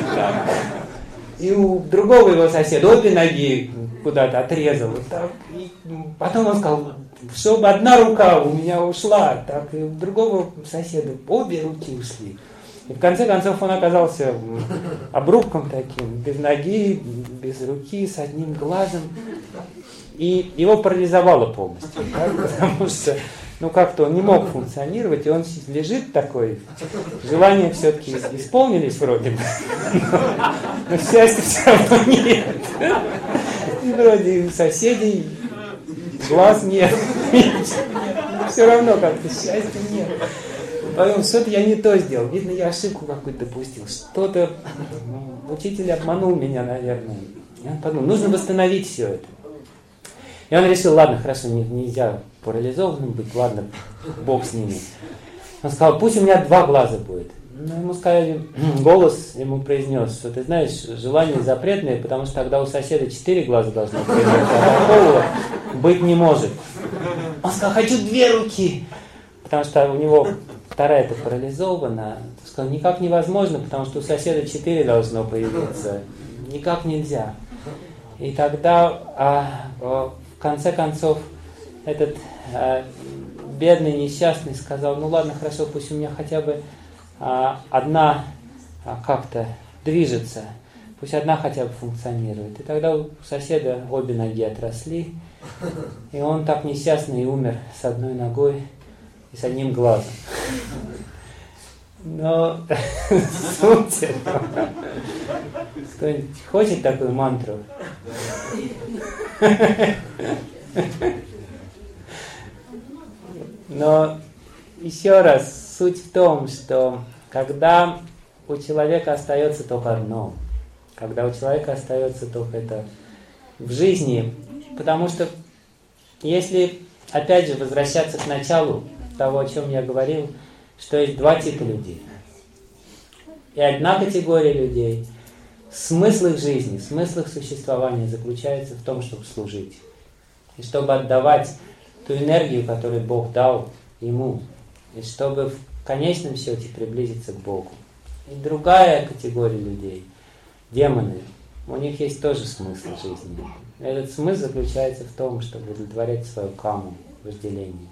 И у другого его соседа обе ноги куда-то отрезал. И потом он сказал, чтобы 1 рука у меня ушла. Так, и у другого соседа обе руки ушли. И в конце концов он оказался обрубком таким, без ноги, без руки, с 1 глазом. И его парализовало полностью, да, потому что как-то он не мог функционировать, и он лежит такой, желания все-таки исполнились вроде бы, но счастья все равно нет. И вроде у соседей глаз нет, все равно как-то счастья нет. Потом что-то я не то сделал, видно, я ошибку какую-то допустил, что-то учитель обманул меня, наверное. И он подумал, нужно восстановить все это. И он решил, ладно, хорошо, нельзя парализованным быть, ладно, Бог с ними. Он сказал, пусть у меня 2 глаза будет. Ну, ему сказали, голос ему произнес, что ты знаешь, желание запретное, потому что тогда у соседа 4 глаза должно быть, а такого быть не может. Он сказал, хочу 2 руки, потому что у него 2-я-то парализована. Он сказал, никак невозможно, потому что у соседа 4 должно появиться. Никак нельзя. И тогда в конце концов, этот бедный, несчастный сказал, ну ладно, хорошо, пусть у меня хотя бы 1 как-то движется, пусть 1 хотя бы функционирует. И тогда у соседа обе ноги отросли, и он так несчастный и умер с 1 ногой и с 1 глазом. Но суть этого. Кто-нибудь хочет такую мантру? Но еще раз, суть в том, что когда у человека остается только одно, когда у человека остается только это в жизни, потому что если, опять же, возвращаться к началу того, о чем я говорил, что есть 2 типа людей. И 1 категория людей, смысл их жизни, смысл их существования заключается в том, чтобы служить. И чтобы отдавать ту энергию, которую Бог дал ему. И чтобы в конечном счете приблизиться к Богу. И другая категория людей, демоны, у них есть тоже смысл жизни. Этот смысл заключается в том, чтобы удовлетворять свою каму, вожделение.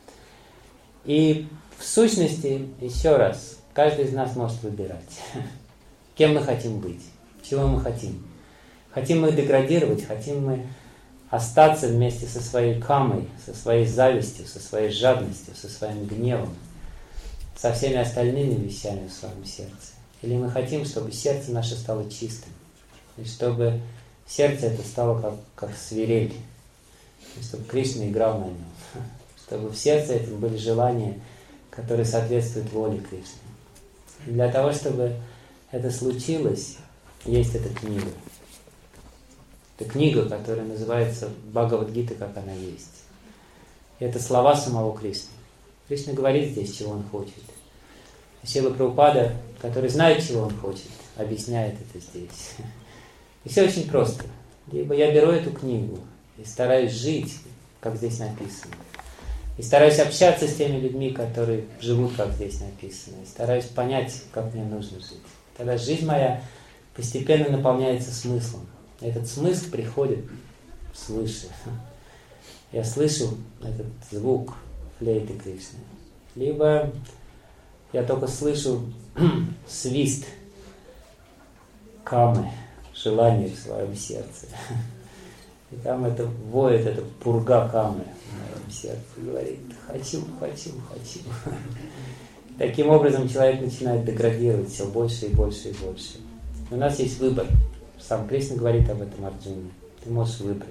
И в сущности, еще раз, каждый из нас может выбирать, кем мы хотим быть, чего мы хотим. Хотим мы деградировать, хотим мы остаться вместе со своей камой, со своей завистью, со своей жадностью, со своим гневом, со всеми остальными вещами в своем сердце. Или мы хотим, чтобы сердце наше стало чистым, и чтобы сердце это стало как свирель, и чтобы Кришна играл на нем, чтобы в сердце этом были желания, которые соответствуют воле Кришны. И для того, чтобы это случилось, есть эта книга. Это книга, которая называется Бхагавад-гита, как она есть. И это слова самого Кришны. Кришна говорит здесь, чего он хочет. Шрила Прабхупада, который знает, чего он хочет, объясняет это здесь. И все очень просто. Либо я беру эту книгу и стараюсь жить, как здесь написано. И стараюсь общаться с теми людьми, которые живут, как здесь написано. И стараюсь понять, как мне нужно жить. Тогда жизнь моя постепенно наполняется смыслом. Этот смысл приходит свыше. Я слышу этот звук флейты Кришны. Либо я только слышу свист камы, желания в своем сердце. И там это воет, это пурга камы в моем сердце. Говорит: хочу, хочу, хочу. Таким образом человек начинает деградировать все больше и больше и больше. У нас есть выбор. Сам Кришна говорит об этом Арджуне. Ты можешь выбрать,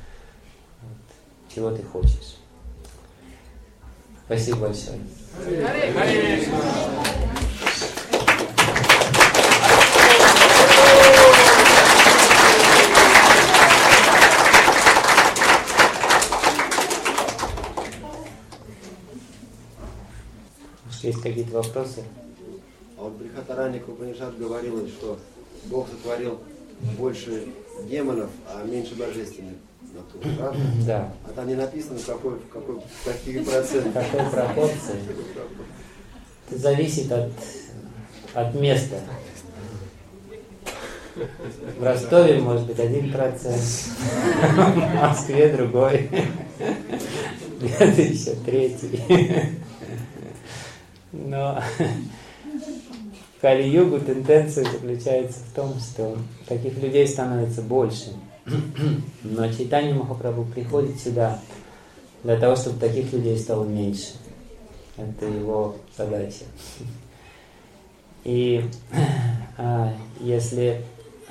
чего ты хочешь. Спасибо большое. Есть какие-то вопросы? А вот Брихатараньяка Упанишад говорилось, что Бог сотворил больше демонов, а меньше божественных натур, правда? Да. А там не написано, в какие проценты. Какой пропорции? Это зависит от места. В Ростове может быть 1%, в Москве другой, где-то еще 3. Но в Кали-югу тенденция заключается в том, что таких людей становится больше. Но Чайтанья Махапрабху приходит сюда для того, чтобы таких людей стало меньше. Это его задача. И если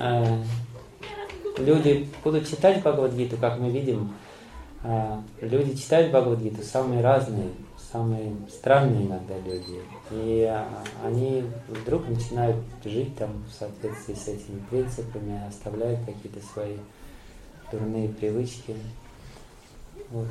люди будут читать Бхагавад-гиту, как мы видим, люди читают Бхагавад-гиту самые разные, самые странные иногда люди. И они вдруг начинают жить там в соответствии с этими принципами, оставляют какие-то свои дурные привычки. Вот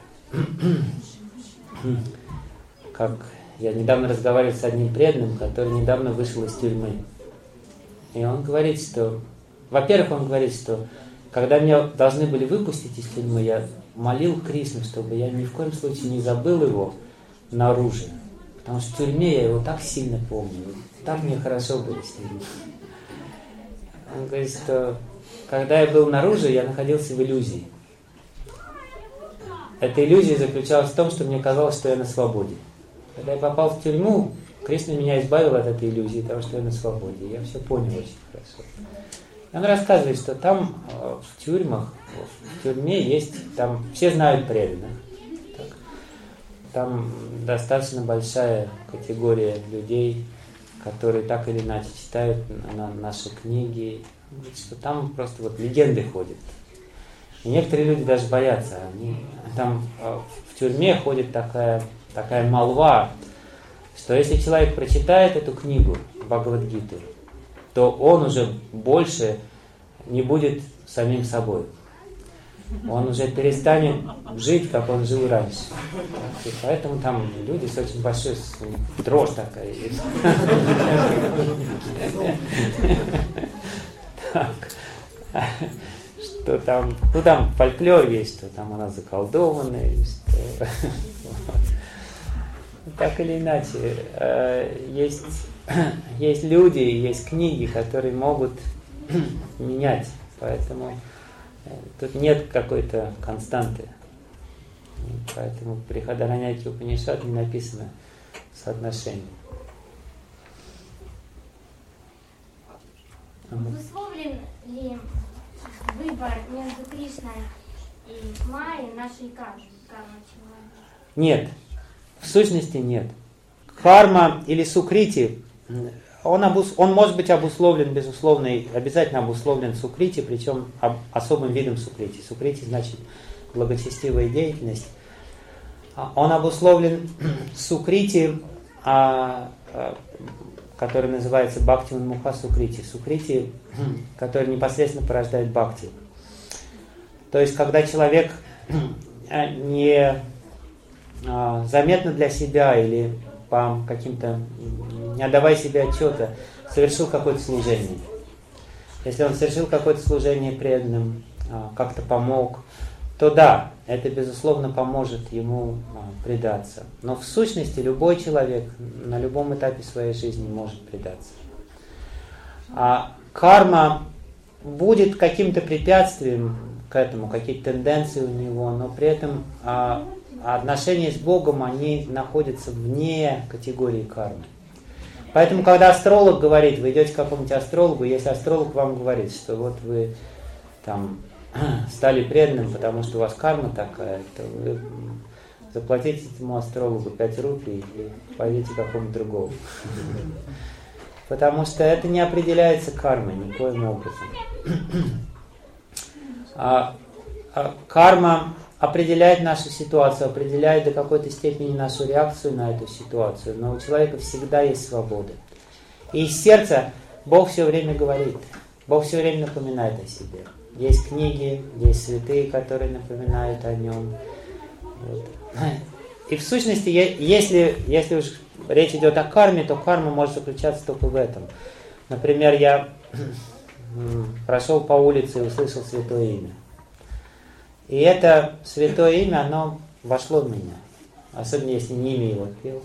как я недавно разговаривал с одним преданным, который недавно вышел из тюрьмы. И он говорит, что... Во-первых, он говорит, что когда меня должны были выпустить из тюрьмы, я молил Кришну, чтобы я ни в коем случае не забыл его наружу. Потому что в тюрьме я его так сильно помню. Так мне хорошо было с ним. Он говорит, что когда я был наружу, я находился в иллюзии. Эта иллюзия заключалась в том, что мне казалось, что я на свободе. Когда я попал в тюрьму, Кришна меня избавил от этой иллюзии, того, что я на свободе. Я все понял очень хорошо. Он рассказывает, что там в тюрьмах, в тюрьме есть, там все знают преданных. Там достаточно большая категория людей, которые так или иначе читают наши книги. Что там просто вот легенды ходят. И некоторые люди даже боятся. Там в тюрьме ходит такая молва, что если человек прочитает эту книгу, Бхагавад-гиту, то он уже больше не будет самим собой. Он уже перестанет жить, как он жил раньше. И поэтому там люди с очень большой дрожь такая. Что там, ну там фольклор есть, что там она заколдованная, что... Так или иначе, есть люди, есть книги, которые могут менять, поэтому тут нет какой-то константы. Поэтому в Брихадараньяке Упанишад не написано соотношение. Обусловлен ли выбор между Кришной и Майей нашей кармой? Нет. В сущности нет. Карма или сукрити, он может быть обусловлен, безусловно, и обязательно обусловлен сукрити, причем особым видом сукрити. Сукрити значит благочестивая деятельность. Он обусловлен сукрити, который называется бхактиван муха сукрити. Сукрити, который непосредственно порождает бхакти. То есть, когда человек не заметно для себя или по каким-то не отдавая себе отчета, совершил какое-то служение. Если он совершил какое-то служение преданным, как-то помог, то да, это безусловно поможет ему предаться. Но в сущности любой человек на любом этапе своей жизни может предаться. А карма будет каким-то препятствием к этому, какие-то тенденции у него, но при этом отношения с Богом, они находятся вне категории кармы. Поэтому, когда астролог говорит, вы идете к какому-нибудь астрологу, если астролог вам говорит, что вот вы там стали преданным, потому что у вас карма такая, то вы заплатите этому астрологу 5 рупий и пойдите к какому-то другому. Потому что это не определяется кармой никоим образом. Карма определяет нашу ситуацию, определяет до какой-то степени нашу реакцию на эту ситуацию, но у человека всегда есть свобода. И из сердца Бог все время говорит, Бог все время напоминает о себе. Есть книги, есть святые, которые напоминают о нем. Вот. И в сущности, если уж речь идет о карме, то карма может заключаться только в этом. Например, я прошел по улице и услышал святое имя. И это святое имя, оно вошло в меня. Особенно если не имя его пел.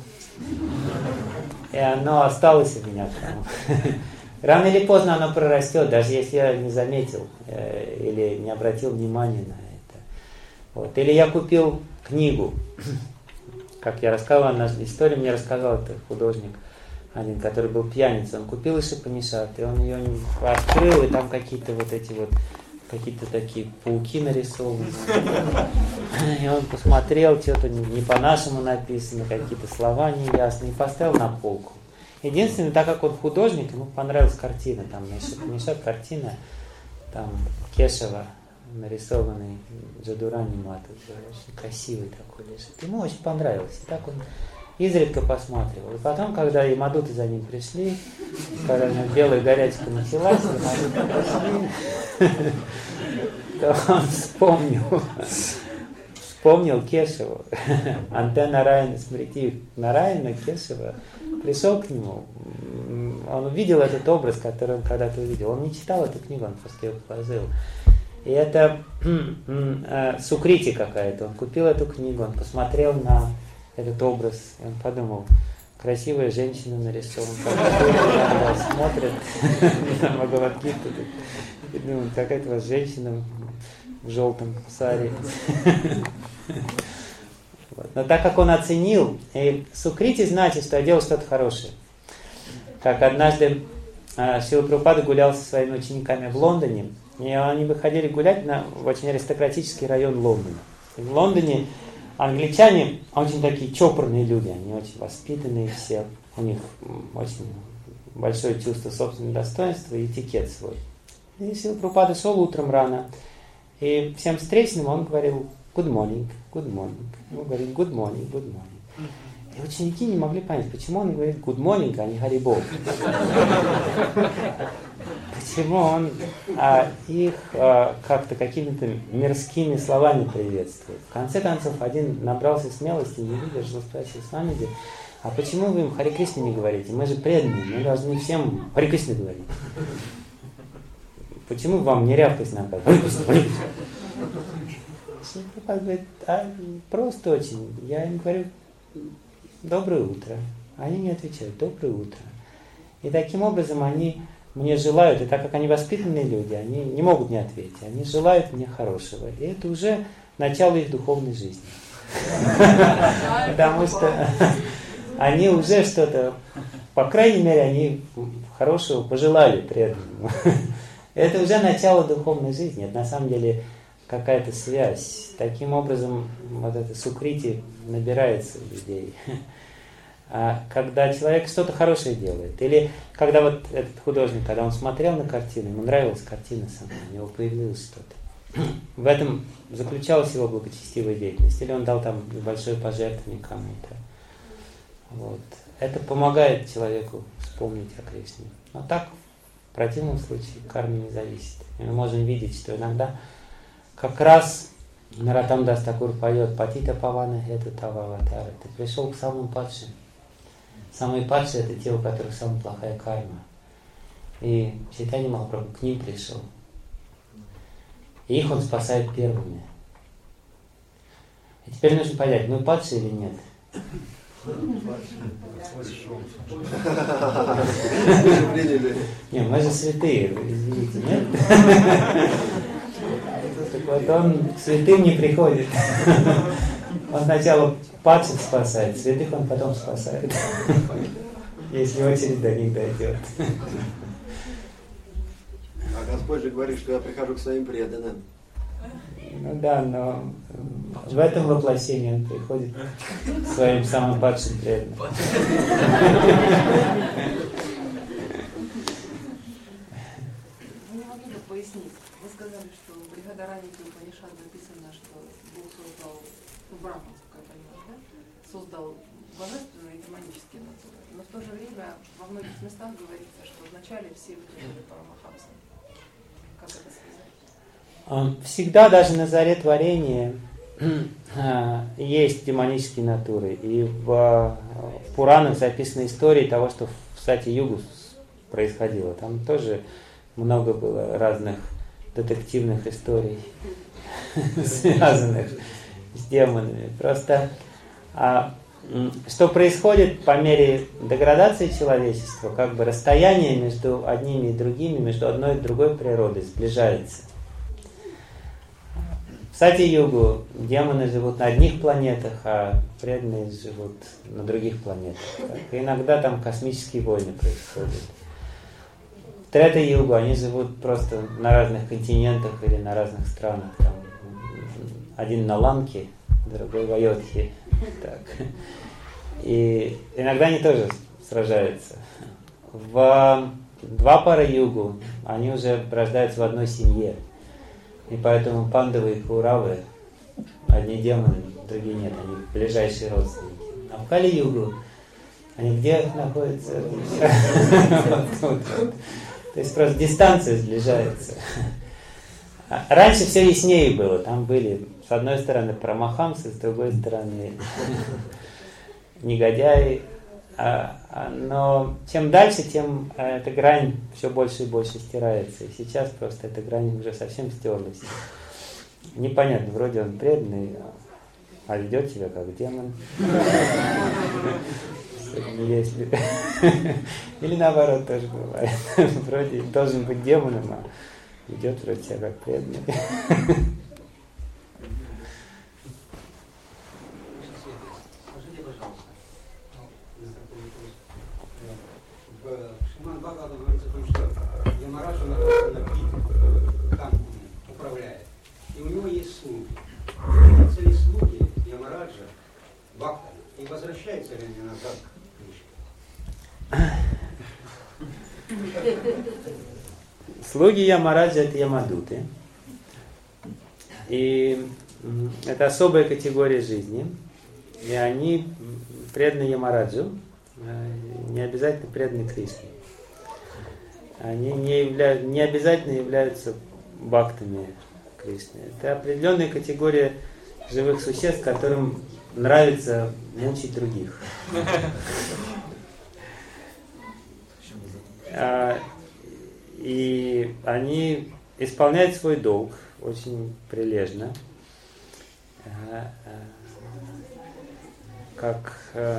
И оно осталось в меня. Рано или поздно оно прорастет, даже если я не заметил или не обратил внимания на это. Вот. Или я купил книгу. Как я рассказывал, историю мне рассказал этот художник один, который был пьяницей. Он купил Ишупанишат, и он ее открыл, и там какие-то какие-то такие пауки нарисованы. И он посмотрел, что-то не по-нашему написано, какие-то слова неясные, и поставил на полку. Единственное, так как он художник, ему понравилась картина, там на Ишупанишат картина, там Кешава, нарисованный Джадурани Мату, очень красивый такой лежит. Ему очень понравилось. И так он изредка посматривал. И потом, когда и мадуты за ним пришли, когда у него белая горячка началась, и мадуты пришли, то он вспомнил Кешаву. Анте Нараяна Смрити Нараяна Кешава пришел к нему. Он увидел этот образ, который он когда-то увидел. Он не читал эту книгу, он просто ее положил. И это сукрити какая-то. Он купил эту книгу, он посмотрел на этот образ, и он подумал, красивая женщина нарисована, смотрит на Бхагавад-гиту, и думает, какая-то у вас женщина в желтом саре. Но так как он оценил, и сукрити значит, что я делал что-то хорошее. Как однажды Шрила Прабхупада гулял со своими учениками в Лондоне, и они выходили гулять в очень аристократический район Лондона. И в Лондоне англичане очень такие чопорные люди, они очень воспитанные все, у них очень большое чувство собственного достоинства и этикет свой. И Шрила Прабхупада шел утром рано, и всем встречным он говорил good morning, good morning. Он говорит good morning, good morning. И ученики не могли понять, почему он говорит good morning, а не Харибол. Почему он их как-то какими-то мирскими словами приветствует. В конце концов, один набрался смелости, не выдержал, спросил Свамиджи, а почему вы им Харе Кришна не говорите? Мы же преданные, мы должны всем Харе Кришна говорить. Почему вам не рявкать надо? Харе Кришна, Харе Кришна. Шрила говорит, просто очень. Я им говорю, доброе утро. Они мне отвечают, доброе утро. И таким образом они мне желают, и так как они воспитанные люди, они не могут не ответить, они желают мне хорошего. И это уже начало их духовной жизни. Потому что они уже что-то, по крайней мере, они хорошего пожелали преданному. Это уже начало духовной жизни, это на самом деле какая-то связь. Таким образом, вот это сукрити набирается у людей. Когда человек что-то хорошее делает. Или когда вот этот художник, когда он смотрел на картину, ему нравилась картина сама, у него появилось что-то. В этом заключалась его благочестивая деятельность. Или он дал там небольшое пожертвование кому-то. Вот. Это помогает человеку вспомнить о Кришне. Но так, в противном случае, карма не зависит. И мы можем видеть, что иногда как раз Нароттам Дас Такур поет «Патита Павана Хету Тава Аватара». Ты пришел к самым падшим. Самые падшие — это те, у которых самая плохая карма. И Чайтанья Махапрабху к ним пришел. И их он спасает первыми. И теперь нужно понять, мы падшие или нет? Не, мы же святые, извините, нет? Так вот он к святым не приходит. Он сначала падших спасает, святых он потом спасает. Если очередь до них дойдет. А Господь же говорит, что я прихожу к своим преданным. Ну да, но в этом воплощении он приходит к своим самым падшим преданным. Вы не могли бы пояснить? Вы сказали, что в Брихадараньяке Упанишад написано, что Бог создал, Брахма, как я понимаю, да? Создал божественные и демонические натуры. Но в то же время во многих местах говорится, что вначале все люди были парамахамсами. Как это связать? Всегда, даже на заре творения, есть демонические натуры. И в Пуранах записаны истории того, что в Сати-югу происходило. Там тоже много было разных детективных историй, связанных с демонами. Просто что происходит по мере деградации человечества, как бы расстояние между одними и другими, между одной и другой природой сближается. В Сати-югу демоны живут на одних планетах, а преданные живут на других планетах. И иногда там космические войны происходят. В Трета-югу они живут просто на разных континентах или на разных странах. Там один на Ланке, другой в Айодхе. Так. И иногда они тоже сражаются. В Двапара-югу они уже рождаются в одной семье. И поэтому Пандавы и Кауравы, одни демоны, другие нет, они ближайшие родственники. А в Кали-югу они где находятся? То есть просто дистанция сближается. Раньше все яснее было. Там были с одной стороны парамахамсы, с другой стороны негодяи. Но чем дальше, тем эта грань все больше и больше стирается. И сейчас просто эта грань уже совсем стерлась. Непонятно, вроде он преданный, а ведет себя как демон. Или наоборот тоже бывает. Вроде должен быть демоном, а ведет вроде себя как преданный. Шримад Бхагаватам говорится о том, что Ямараджа находится на битве, там управляет. И у него есть слуги. Являются ли слуги Ямараджа бхактами и возвращаются ли они назад к Кришне? Слуги Ямараджа — это Ямадуты. И это особая категория жизни. И они преданы Ямараджу, не обязательно преданы Кришне. Они не обязательно являются бхактами Кришны. Это определенная категория живых существ, которым нравится мучить других. И они исполняют свой долг очень прилежно, как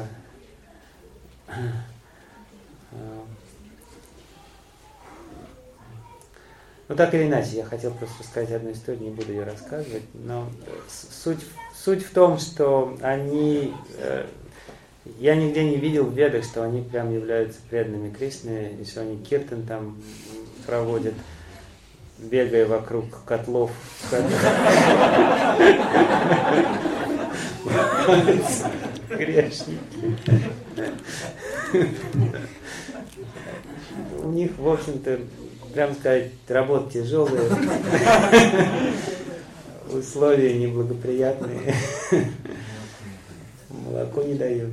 ну так или иначе, я хотел просто рассказать одну историю, не буду ее рассказывать, но суть в том, что они, я нигде не видел в Ведах, что они прям являются преданными Кришне, и что они киртан там проводят, бегая вокруг котлов. Грешники. У них, в общем-то, прям сказать, работа тяжелая, условия неблагоприятные, молоко не дают.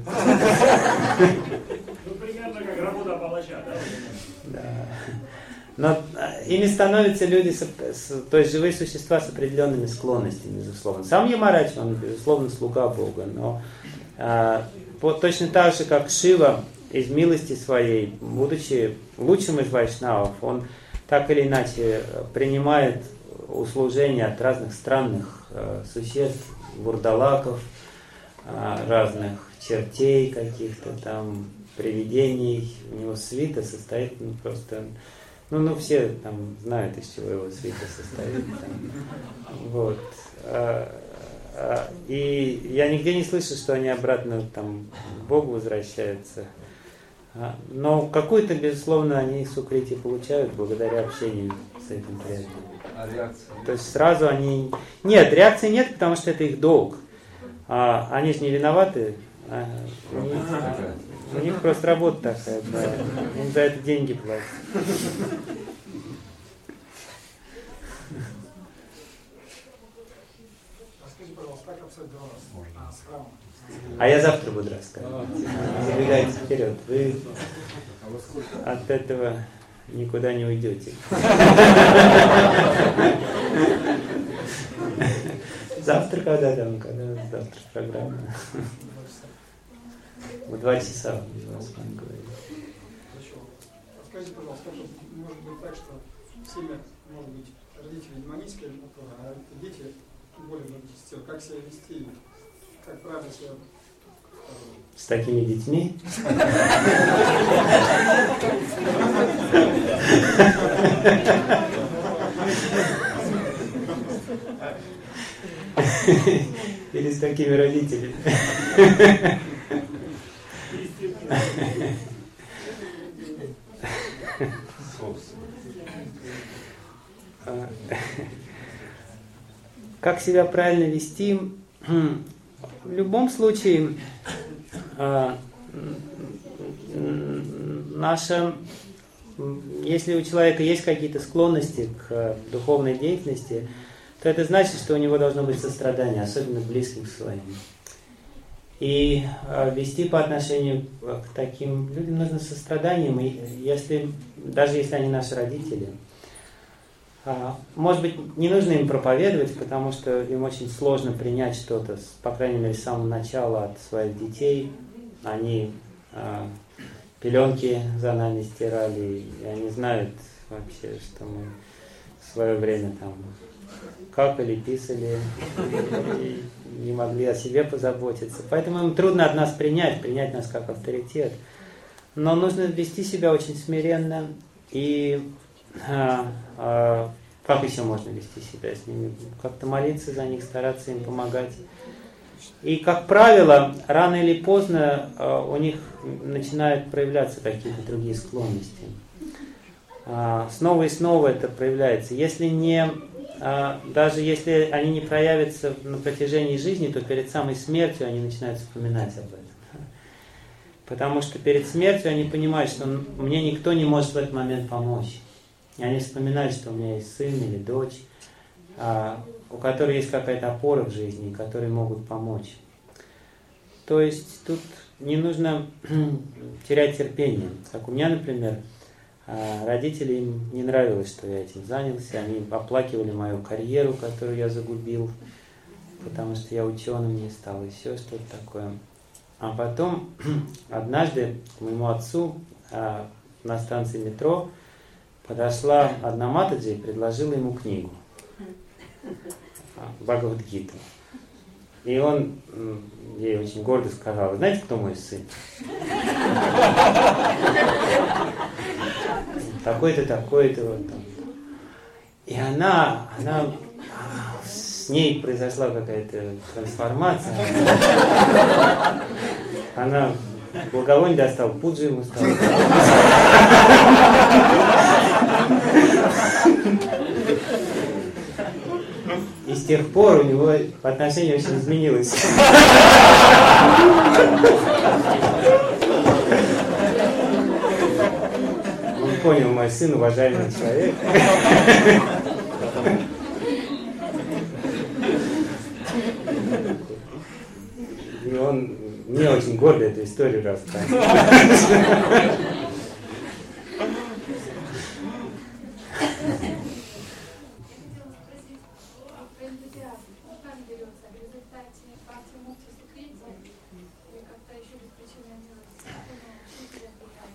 Ну, примерно как работа палача, да? Да. Но ими становятся люди, то есть живые существа с определенными склонностями, безусловно. Сам Ямарадж, он, безусловно, слуга Бога, но точно так же, как Шива из милости своей, будучи лучшим из вайшнавов, он так или иначе принимает услужения от разных странных существ, вурдалаков, разных чертей каких-то там, привидений. У него свита состоит просто... Ну, все там знают, из чего его свита состоит. Вот. И я нигде не слышу, что они обратно там, к Богу возвращаются. Но какую-то, безусловно, они сукрити получают благодаря общению с этим преданным. А реакция? То есть сразу они... Нет, реакции нет, потому что это их долг. Они же не виноваты. У них просто работа такая. Да. Им за это деньги платят. Расскажите, пожалуйста, как обстоят дела с храмом? А я завтра буду рассказывать. Забегайте вперед. Вы от этого никуда не уйдете. Завтра когда там? Когда завтра программа? В 2 часа вас говорит. Расскажите, пожалуйста, как может быть так, что семья, может быть, родители демонические, а дети более благочестивые. Как себя вести? Как правильно себя... С такими детьми? Или с такими родителями? Как себя правильно вести? В любом случае, если у человека есть какие-то склонности к духовной деятельности, то это значит, что у него должно быть сострадание, особенно к близким своим. И вести по отношению к таким людям нужно состраданием, даже если они наши родители. Может быть, не нужно им проповедовать, потому что им очень сложно принять что-то, по крайней мере, с самого начала от своих детей. Они пеленки за нами стирали, и они знают вообще, что мы в свое время там какали, писали, и не могли о себе позаботиться. Поэтому им трудно от нас принять нас как авторитет. Но нужно вести себя очень смиренно и... как еще можно вести себя с ними? Как-то молиться за них, стараться им помогать. И, как правило, рано или поздно у них начинают проявляться какие-то другие склонности. Снова и снова это проявляется. Даже если они не проявятся на протяжении жизни, то перед самой смертью они начинают вспоминать об этом. Потому что перед смертью они понимают, что мне никто не может в этот момент помочь. И они вспоминают, что у меня есть сын или дочь, у которой есть какая-то опора в жизни, которые могут помочь. То есть тут не нужно терять терпение. Как у меня, например, родители, им не нравилось, что я этим занялся. Они оплакивали мою карьеру, которую я загубил, потому что я ученым не стал, еще что-то такое. А потом однажды к моему отцу на станции метро подошла одна Матаджи и предложила ему книгу Бхагавад-гиту. И он ей очень гордо сказал: знаете, кто мой сын? Такой-то, такой-то. Вот. И она, с ней произошла какая-то трансформация. Она благовоние достала, пуджи ему стала. И с тех пор у него отношение очень изменилось. Он понял, мой сын уважаемый человек. И он мне очень гордо эту историю рассказывал.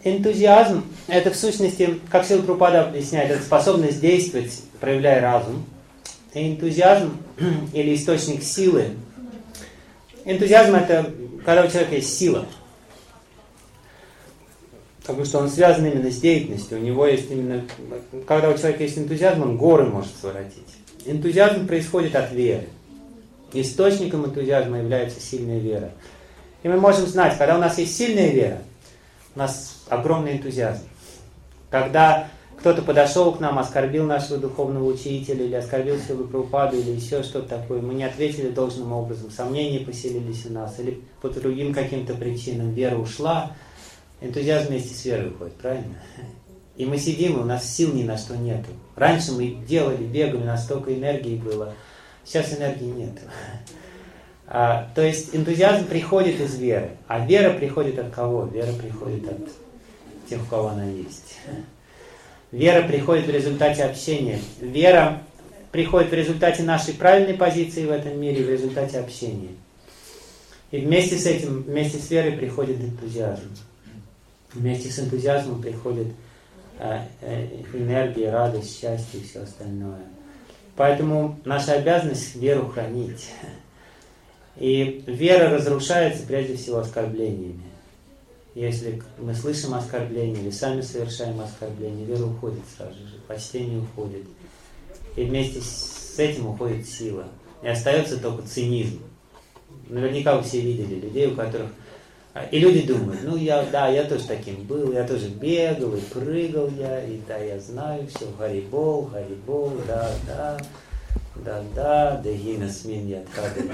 энтузиазм – это в сущности, как Шрила Прабхупада объясняет, это способность действовать, проявляя разум. И энтузиазм или источник силы. Энтузиазм – это когда у человека есть сила. Потому что он связан именно с деятельностью. У него есть именно... Когда у человека есть энтузиазм, он горы может своротить. Энтузиазм происходит от веры. Источником энтузиазма является сильная вера. И мы можем знать, когда у нас есть сильная вера, у нас огромный энтузиазм. Когда кто-то подошел к нам, оскорбил нашего духовного учителя, или оскорбил Шрилу Прабхупаду, или еще что-то такое, мы не ответили должным образом, сомнения поселились у нас, или по другим каким-то причинам вера ушла, энтузиазм вместе с верой уходит, правильно? И мы сидим, и у нас сил ни на что нету. Раньше мы делали, бегали, настолько энергии было, сейчас энергии нету. То есть энтузиазм приходит из веры. А вера приходит от кого? Вера приходит от тех, у кого она есть. Вера приходит в результате общения. Вера приходит в результате нашей правильной позиции в этом мире, в результате общения. И вместе с этим, вместе с верой приходит энтузиазм. Вместе с энтузиазмом приходит энергия, радость, счастье и все остальное. Поэтому наша обязанность веру хранить. И вера разрушается прежде всего оскорблениями. Если мы слышим оскорбление или сами совершаем оскорбление, вера уходит сразу же, почтение уходит. И вместе с этим уходит сила. И остается только цинизм. Наверняка вы все видели людей, у которых... И люди думают, я тоже таким был, я тоже бегал и прыгал и я знаю все, харибол, да, Дагина Сминья Тхады.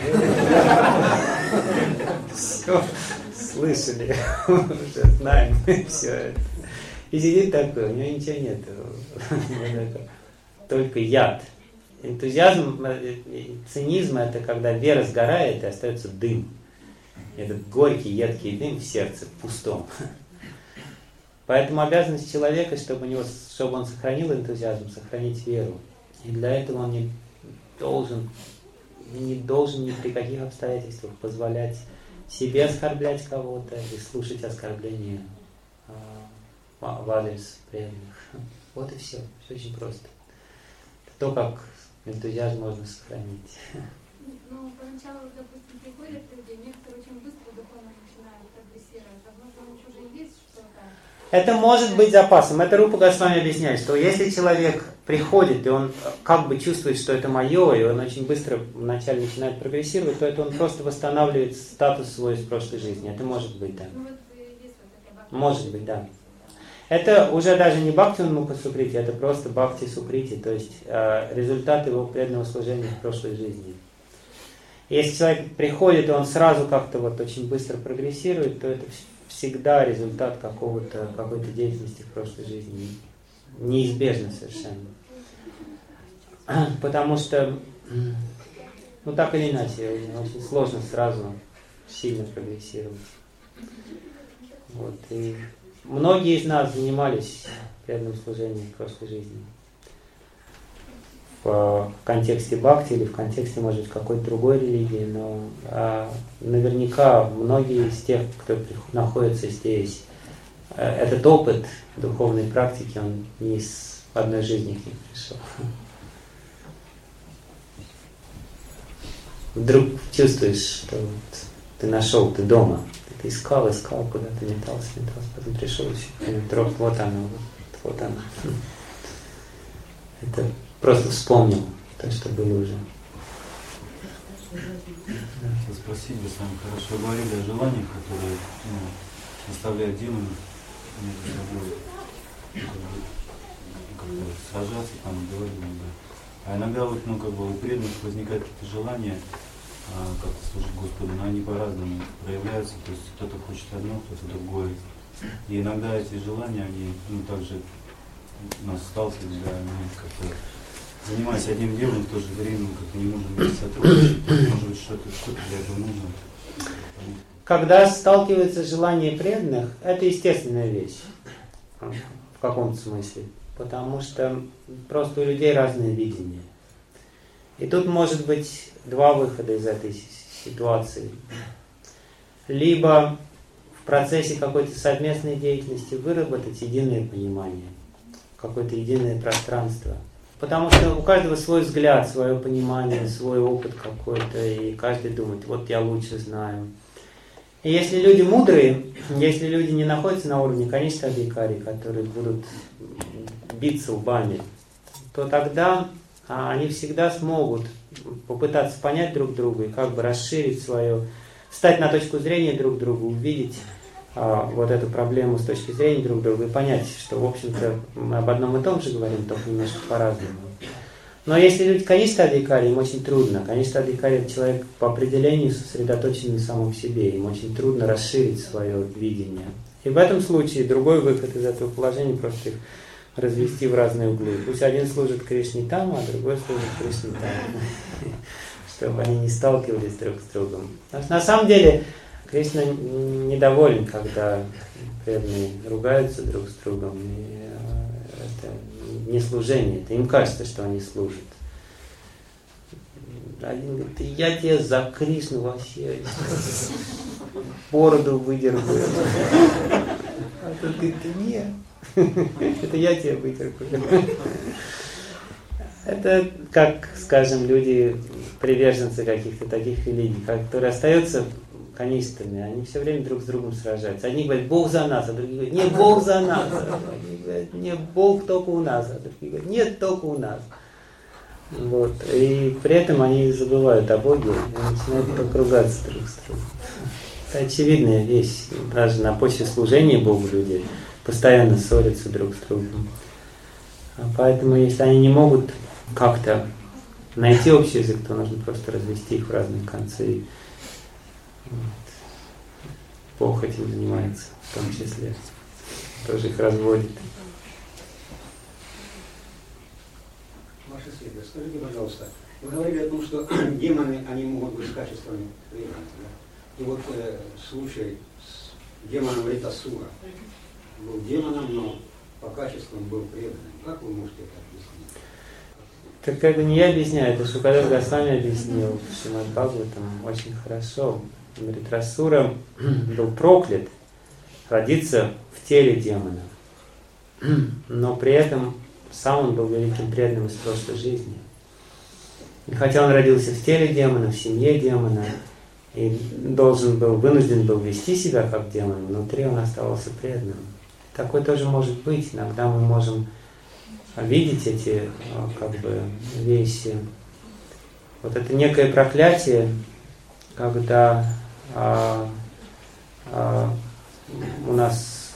Все слышали, уже знаем все это. И сидит такой, у него ничего нет, только яд. Энтузиазм, цинизм – это когда вера сгорает и остается дым. Этот горький, едкий дым в сердце, пустом. Поэтому обязанность человека, чтобы он сохранил энтузиазм, сохранить веру. И для этого он не должен ни при каких обстоятельствах позволять себе оскорблять кого-то и слушать оскорбления в адрес преданных. Вот и все. Все очень просто. Это то, как энтузиазм можно сохранить. Ну, поначалу, допустим, приходят люди, некоторые очень быстро духовно начинают прогрессировать. А может, уже есть что-то? Это может быть запасом. Это Рупа Госвами объясняет, что если человек приходит, и он как бы чувствует, что это мое, и он очень быстро вначале начинает прогрессировать, то это он просто восстанавливает статус свой из прошлой жизни. Это может быть, да. Ну, вот есть вот такая бхакти. Может быть, да. Это уже даже не бхакти-унмуха сукрити, это просто бхакти-сукрити, то есть результат его преданного служения в прошлой жизни. Если человек приходит, и он сразу как-то вот очень быстро прогрессирует, то это всегда результат какой-то деятельности в прошлой жизни. Неизбежно совершенно. Потому что, так или иначе, очень сложно сразу сильно прогрессировать. Вот. И многие из нас занимались преданным служением в прошлой жизни. В контексте бхакти или в контексте, может быть, какой-то другой религии, но наверняка многие из тех, кто находится здесь, этот опыт духовной практики, он не из одной жизни к ним пришел. Вдруг чувствуешь, что ты нашел, ты дома, ты искал, куда-то метался, потом пришел, вот оно. Это просто вспомнил то, что было уже. Спасибо, сами хорошо говорили о желаниях, которые заставляют демонов между собой сражаться, говорить иногда. А иногда у преданных возникают какие-то желания как-то служить Господу, но они по-разному проявляются, то есть кто-то хочет одно, кто-то другое. И иногда эти желания, они также нас сталкивают, да, они как-то занимаясь одним делом, в то же время как-то не можем сотрудничать, может быть, что-то для этого нужно. Когда сталкиваются желания преданных, это естественная вещь, в каком-то смысле, потому что просто у людей разное видение. И тут может быть два выхода из этой ситуации. Либо в процессе какой-то совместной деятельности выработать единое понимание, какое-то единое пространство. Потому что у каждого свой взгляд, свое понимание, свой опыт какой-то, и каждый думает, вот я лучше знаю. И если люди мудрые, если люди не находятся на уровне конечных адхикари, которые будут биться лбами, то тогда они всегда смогут попытаться понять друг друга и как бы расширить свое, встать на точку зрения друг друга, увидеть вот эту проблему с точки зрения друг друга и понять, что, в общем-то, мы об одном и том же говорим, только немножко по-разному. Но если люди конечные адхикари, им очень трудно. Конечный адхикари – это человек по определению сосредоточенный в самом себе. Им очень трудно расширить свое видение. И в этом случае другой выход из этого положения – просто их развести в разные углы. Пусть один служит Кришне там, а другой служит Кришне там. Чтобы они не сталкивались друг с другом. Потому что на самом деле Кришна недоволен, когда преданные ругаются друг с другом. И это не служение, это им кажется, что они служат. Один говорит, я тебе за Кришну вообще бороду выдергаю. А тот говорит, нет, это я тебе выдергаю. Это как, скажем, люди, приверженцы каких-то таких религий, которые остаются конистами, они все время друг с другом сражаются. Одни говорят, Бог за нас, а другие говорят, нет, Бог за нас. Одни говорят, нет, Бог только у нас, а другие говорят, нет, только у нас. Вот. И при этом они забывают о Боге и начинают только ругаться друг с другом. Это очевидная вещь. Даже на почве служения Богу люди постоянно ссорятся друг с другом. Поэтому, если они не могут как-то найти общий язык, то нужно просто развести их в разные концы. Бог этим занимается, в том числе. Тоже их разводит. Ваша святость, скажите, пожалуйста, вы говорили о том, что демоны, они могут быть качествами преданных. Да? И вот случай с демоном Ритасура. Был демоном, но по качествам был преданным. Как вы можете это объяснить? Так это не я объясняю, это Шукадев Госвами объяснил в Шримад Бхагаватам очень хорошо. Ритасура был проклят родиться в теле демона, но при этом сам он был великим преданным из прошлой жизни. И хотя он родился в теле демона, в семье демона, и вынужден был вести себя как демон, внутри он оставался преданным. Такое тоже может быть. Иногда мы можем видеть эти вещи. Вот это некое проклятие, когда у нас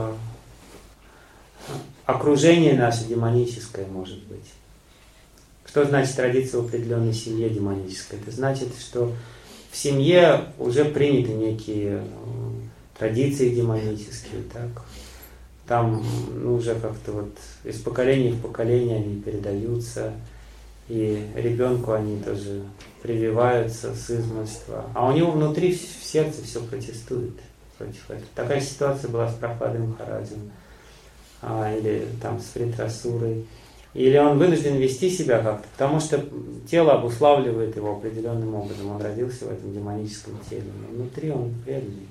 окружение наше демоническое может быть. Что значит родиться в определенной семье демонической? Это значит, что в семье уже приняты некие традиции демонические, так? Там уже как-то вот из поколения в поколение они передаются, и ребенку они тоже прививаются с измольства. А у него внутри в сердце все протестует против этого. Такая ситуация была с Прабхупадой Махараджем, или там с Ритасурой. Или он вынужден вести себя как-то, потому что тело обуславливает его определенным образом. Он родился в этом демоническом теле, но внутри он преданный.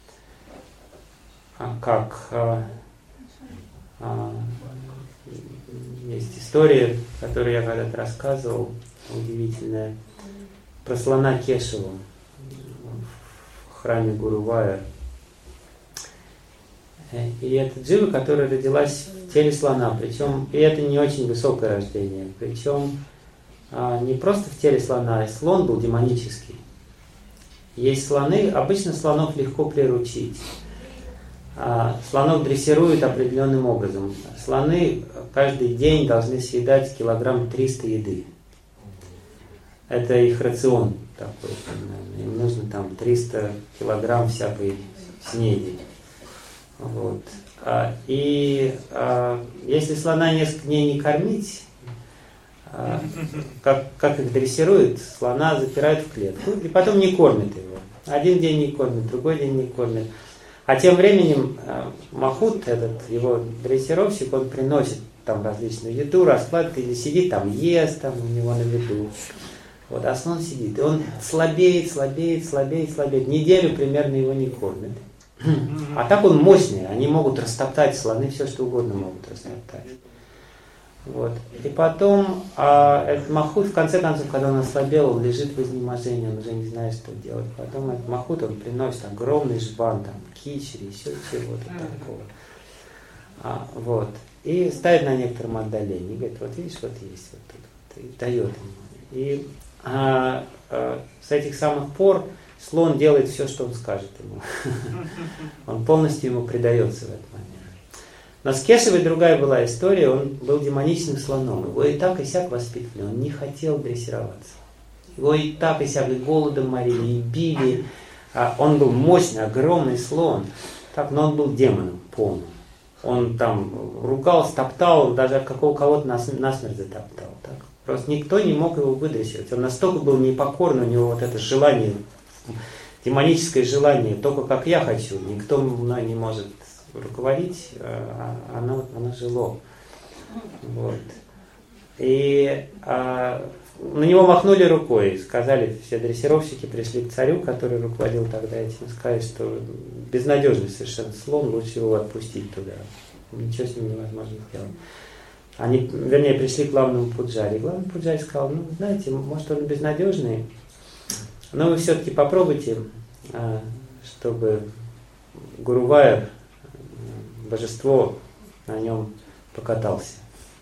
Есть история, которую я когда-то рассказывал, удивительная, про слона Кешаву в храме Гурувая. И это джива, которая родилась в теле слона, причем, и это не очень высокое рождение, причем не просто в теле слона, а слон был демонический. Есть слоны, обычно слонов легко приручить. Слонов дрессируют определенным образом. Слоны каждый день должны съедать килограмм 300 еды. Это их рацион такой. Им нужно там 300 килограмм всякой снеди. Вот. И если слона несколько дней не кормить, как их дрессируют, слона запирают в клетку и потом не кормят его. Один день не кормят, другой день не кормят. А тем временем Махут, этот его дрессировщик, он приносит там различную еду, раскладки, или сидит там, ест там у него на виду. Вот, а слон сидит, и он слабеет. Неделю примерно его не кормят. А так он мощный, они могут растоптать, слоны все что угодно могут растоптать. Вот. И потом этот Махут, в конце концов, когда он ослабел, он лежит в изнеможении, он уже не знает, что делать. Потом этот Махут, он приносит огромный жбан, там, кичери, еще чего-то такого. Вот. И ставит на некотором отдалении. И говорит, вот видишь, вот есть вот тут. Вот, и дает ему. И с этих самых пор слон делает все, что он скажет ему. Он полностью ему предается в этот момент. Но с Кешевой другая была история, он был демоничным слоном. Его и так, и сяк воспитывали, он не хотел дрессироваться. Его и так, и сяк и голодом морили, и били. Он был мощный, огромный слон, так, но он был демоном полным. Он там ругался, топтал, даже кого-то насмерть затоптал. Так. Просто никто не мог его выдрессировать. Он настолько был непокорный, у него вот это желание, демоническое желание, только как я хочу, никто мной не может руководить, оно жило. Вот. И на него махнули рукой, сказали, все дрессировщики пришли к царю, который руководил тогда этим, сказали, что безнадежный совершенно слон, лучше его отпустить туда. Ничего с ним невозможно сделать. Они, вернее, пришли к главному пуджари. Главный пуджари сказал, ну, знаете, может он безнадежный, но вы все-таки попробуйте, чтобы Гурувайр, божество, на нем покатался.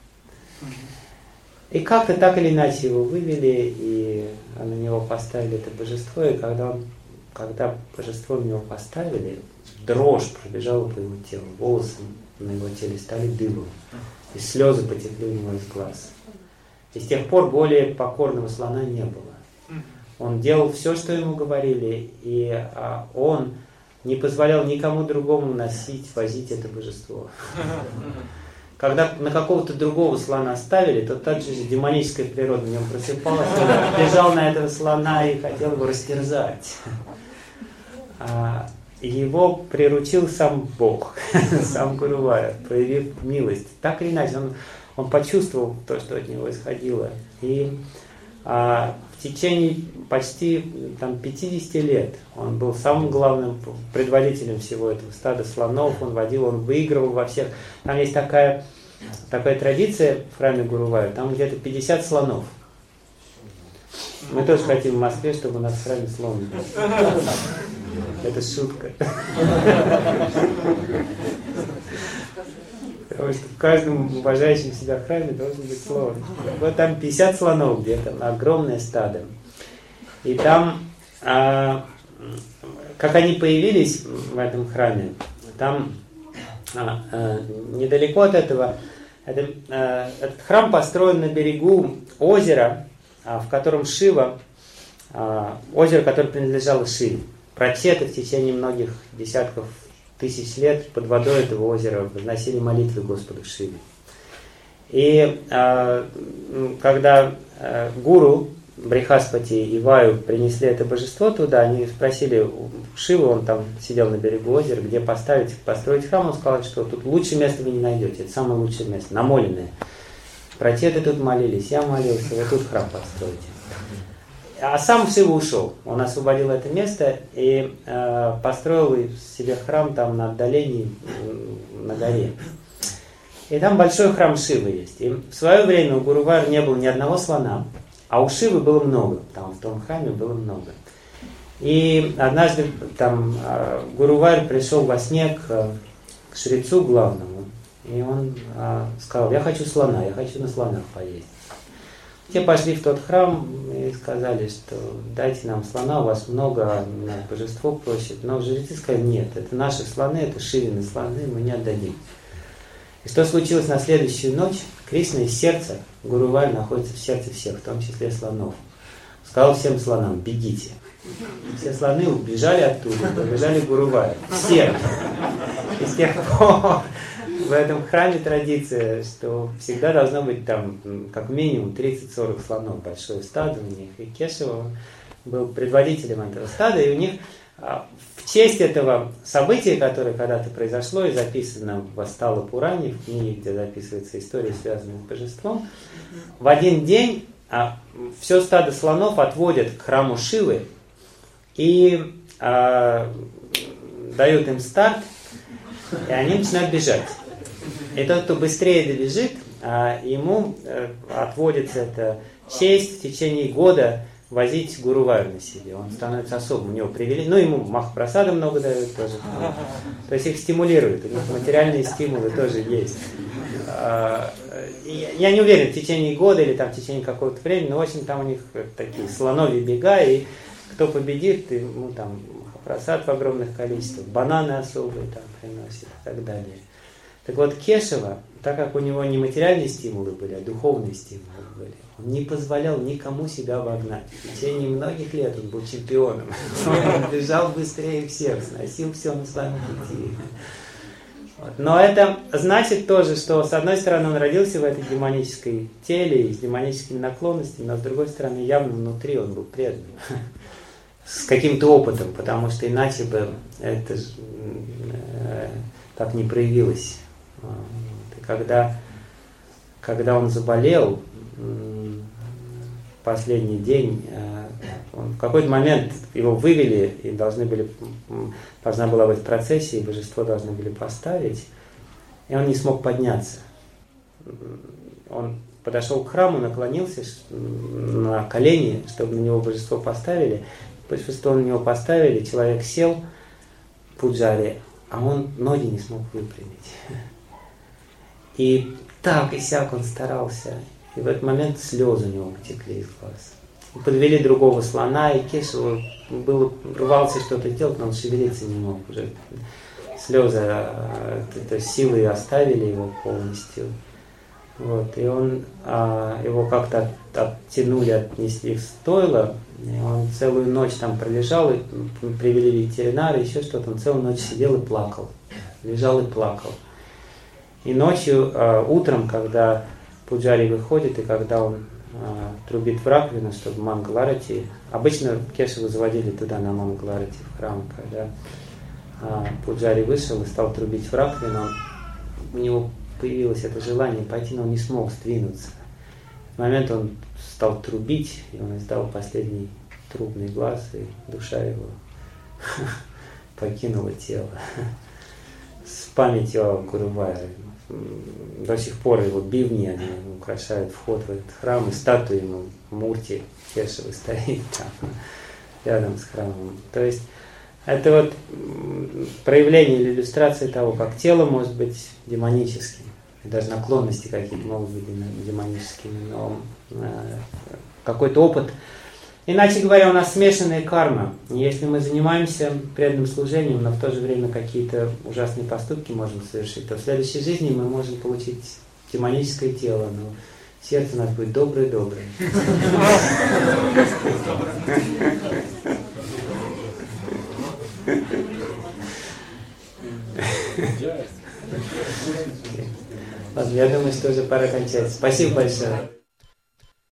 И как-то так или иначе его вывели, и на него поставили это божество, и когда божество на него поставили, дрожь пробежала по его телу, волосы на его теле стали дыбом, и слезы потекли у него из глаз. И с тех пор более покорного слона не было. Он делал все, что ему говорили, и он не позволял никому другому носить, возить это божество. Когда на какого-то другого слона ставили, то так же демоническая природа в нем просыпалась, он бежал на этого слона и хотел его растерзать. Его приручил сам Бог, сам Гурувайр, проявив милость. Так или иначе, он почувствовал то, что от него исходило. И в течение почти 50 лет он был самым главным предводителем всего этого стада слонов. Он водил, он выигрывал во всех. Там есть такая традиция в храме Гурувайра, там где-то 50 слонов. Мы тоже хотим в Москве, чтобы у нас в храме слон был. Это шутка. Потому что в каждом уважающем себя храме должен быть слон. Вот там 50 слонов где-то, огромное стадо. И там, как они появились в этом храме, там недалеко от этого, этот храм построен на берегу озера, в котором Шива, озеро, которое принадлежало Шиве. Прачеты в течение многих десятков тысяч лет под водой этого озера возносили молитвы Господу Шиве. И когда гуру Брихаспати и Ваю принесли это божество туда, они спросили Шиву, он там сидел на берегу озера, где построить храм, он сказал, что тут лучшее место вы не найдете, это самое лучшее место, намоленное. Прачеты тут молились, я молился, вы тут храм построите. А сам Шива ушел, он освободил это место и построил себе храм там на отдалении, на горе. И там большой храм Шивы есть. И в свое время у Гурувайра не было ни одного слона, а у Шивы было много, там в том храме было много. И однажды там Гурувайр пришел во сне к жрецу главному, и он сказал, я хочу слона, я хочу на слонах поесть. Те пошли в тот храм и сказали, что дайте нам слона, у вас много, божество просит. Но жрецы сказали, нет, это наши слоны, это Шивины слоны, мы не отдадим. И что случилось на следующую ночь? Кришна из сердца, Гурувайр находится в сердце всех, в том числе слонов. Сказал всем слонам, бегите. Все слоны убежали оттуда, побежали к Гурувайру. Все. И с тех пор в этом храме традиция, что всегда должно быть там как минимум 30-40 слонов, большое стадо у них. И Кешева был предводителем этого стада, и у них в честь этого события, которое когда-то произошло и записано в Астала Пуране, в книге, где записывается история, связанная с божеством, в один день все стадо слонов отводят к храму Шивы и дают им старт, и они начинают бежать. И тот, кто быстрее добежит, ему отводится эта честь в течение года возить Гурувар на себе. Он становится особым, у него привели, ну ему Махапрасада много дают тоже. То есть их стимулируют, у них материальные стимулы тоже есть. Я не уверен, в течение года или там в течение какого-то времени, но в общем там у них такие слоновьи бега, и кто победит, ему там Махапрасад в огромных количествах, бананы особые там приносят и так далее. Так вот, Кешава, так как у него не материальные стимулы были, а духовные стимулы были, он не позволял никому себя обогнать. В течение многих лет он был чемпионом. Он бежал быстрее всех, сносил все на своем пути. Вот. Но это значит тоже, что с одной стороны он родился в этой демонической теле, с демоническими наклонностями, но с другой стороны явно внутри он был предан. С каким-то опытом, потому что иначе бы это так не проявилось. И когда он заболел, в последний день, в какой-то момент его вывели, и должна была быть процессия, и божество должны были поставить, и он не смог подняться. Он подошел к храму, наклонился на колени, чтобы на него божество поставили. Божество на него поставили, человек сел, пуджари, а он ноги не смог выпрямить. И так и сяк он старался. И в этот момент слезы у него потекли из глаз. И подвели другого слона, и Кешава рвался что-то делать, но он шевелиться не мог уже. Слезы, силы оставили его полностью. Вот. И его как-то оттянули, отнесли в стойло. И он целую ночь там пролежал, и привели ветеринара, еще что-то. Он целую ночь сидел и плакал. Лежал и плакал. И ночью, утром, когда пуджари выходит, и когда он трубит в раковину, чтобы Мангаларати, обычно Кешаву заводили туда на Мангаларати, в храм, когда пуджари вышел и стал трубить в раковину, у него появилось это желание пойти, но он не смог сдвинуться. В момент он стал трубить, и он издал последний трубный глаз, и душа его покинула тело. С памятью о Гуруваре. До сих пор его бивни, они украшают вход в этот храм, и статуя ему Мурти Кешавы стоит там, рядом с храмом. То есть это вот проявление или иллюстрация того, как тело может быть демоническим, и даже наклонности какие-то могут быть демоническими, но какой-то опыт. Иначе говоря, у нас смешанная карма. Если мы занимаемся преданным служением, но в то же время какие-то ужасные поступки можем совершить, то в следующей жизни мы можем получить демоническое тело, но сердце у нас будет доброе-доброе. Ладно, я думаю, что уже пора кончать. Спасибо большое.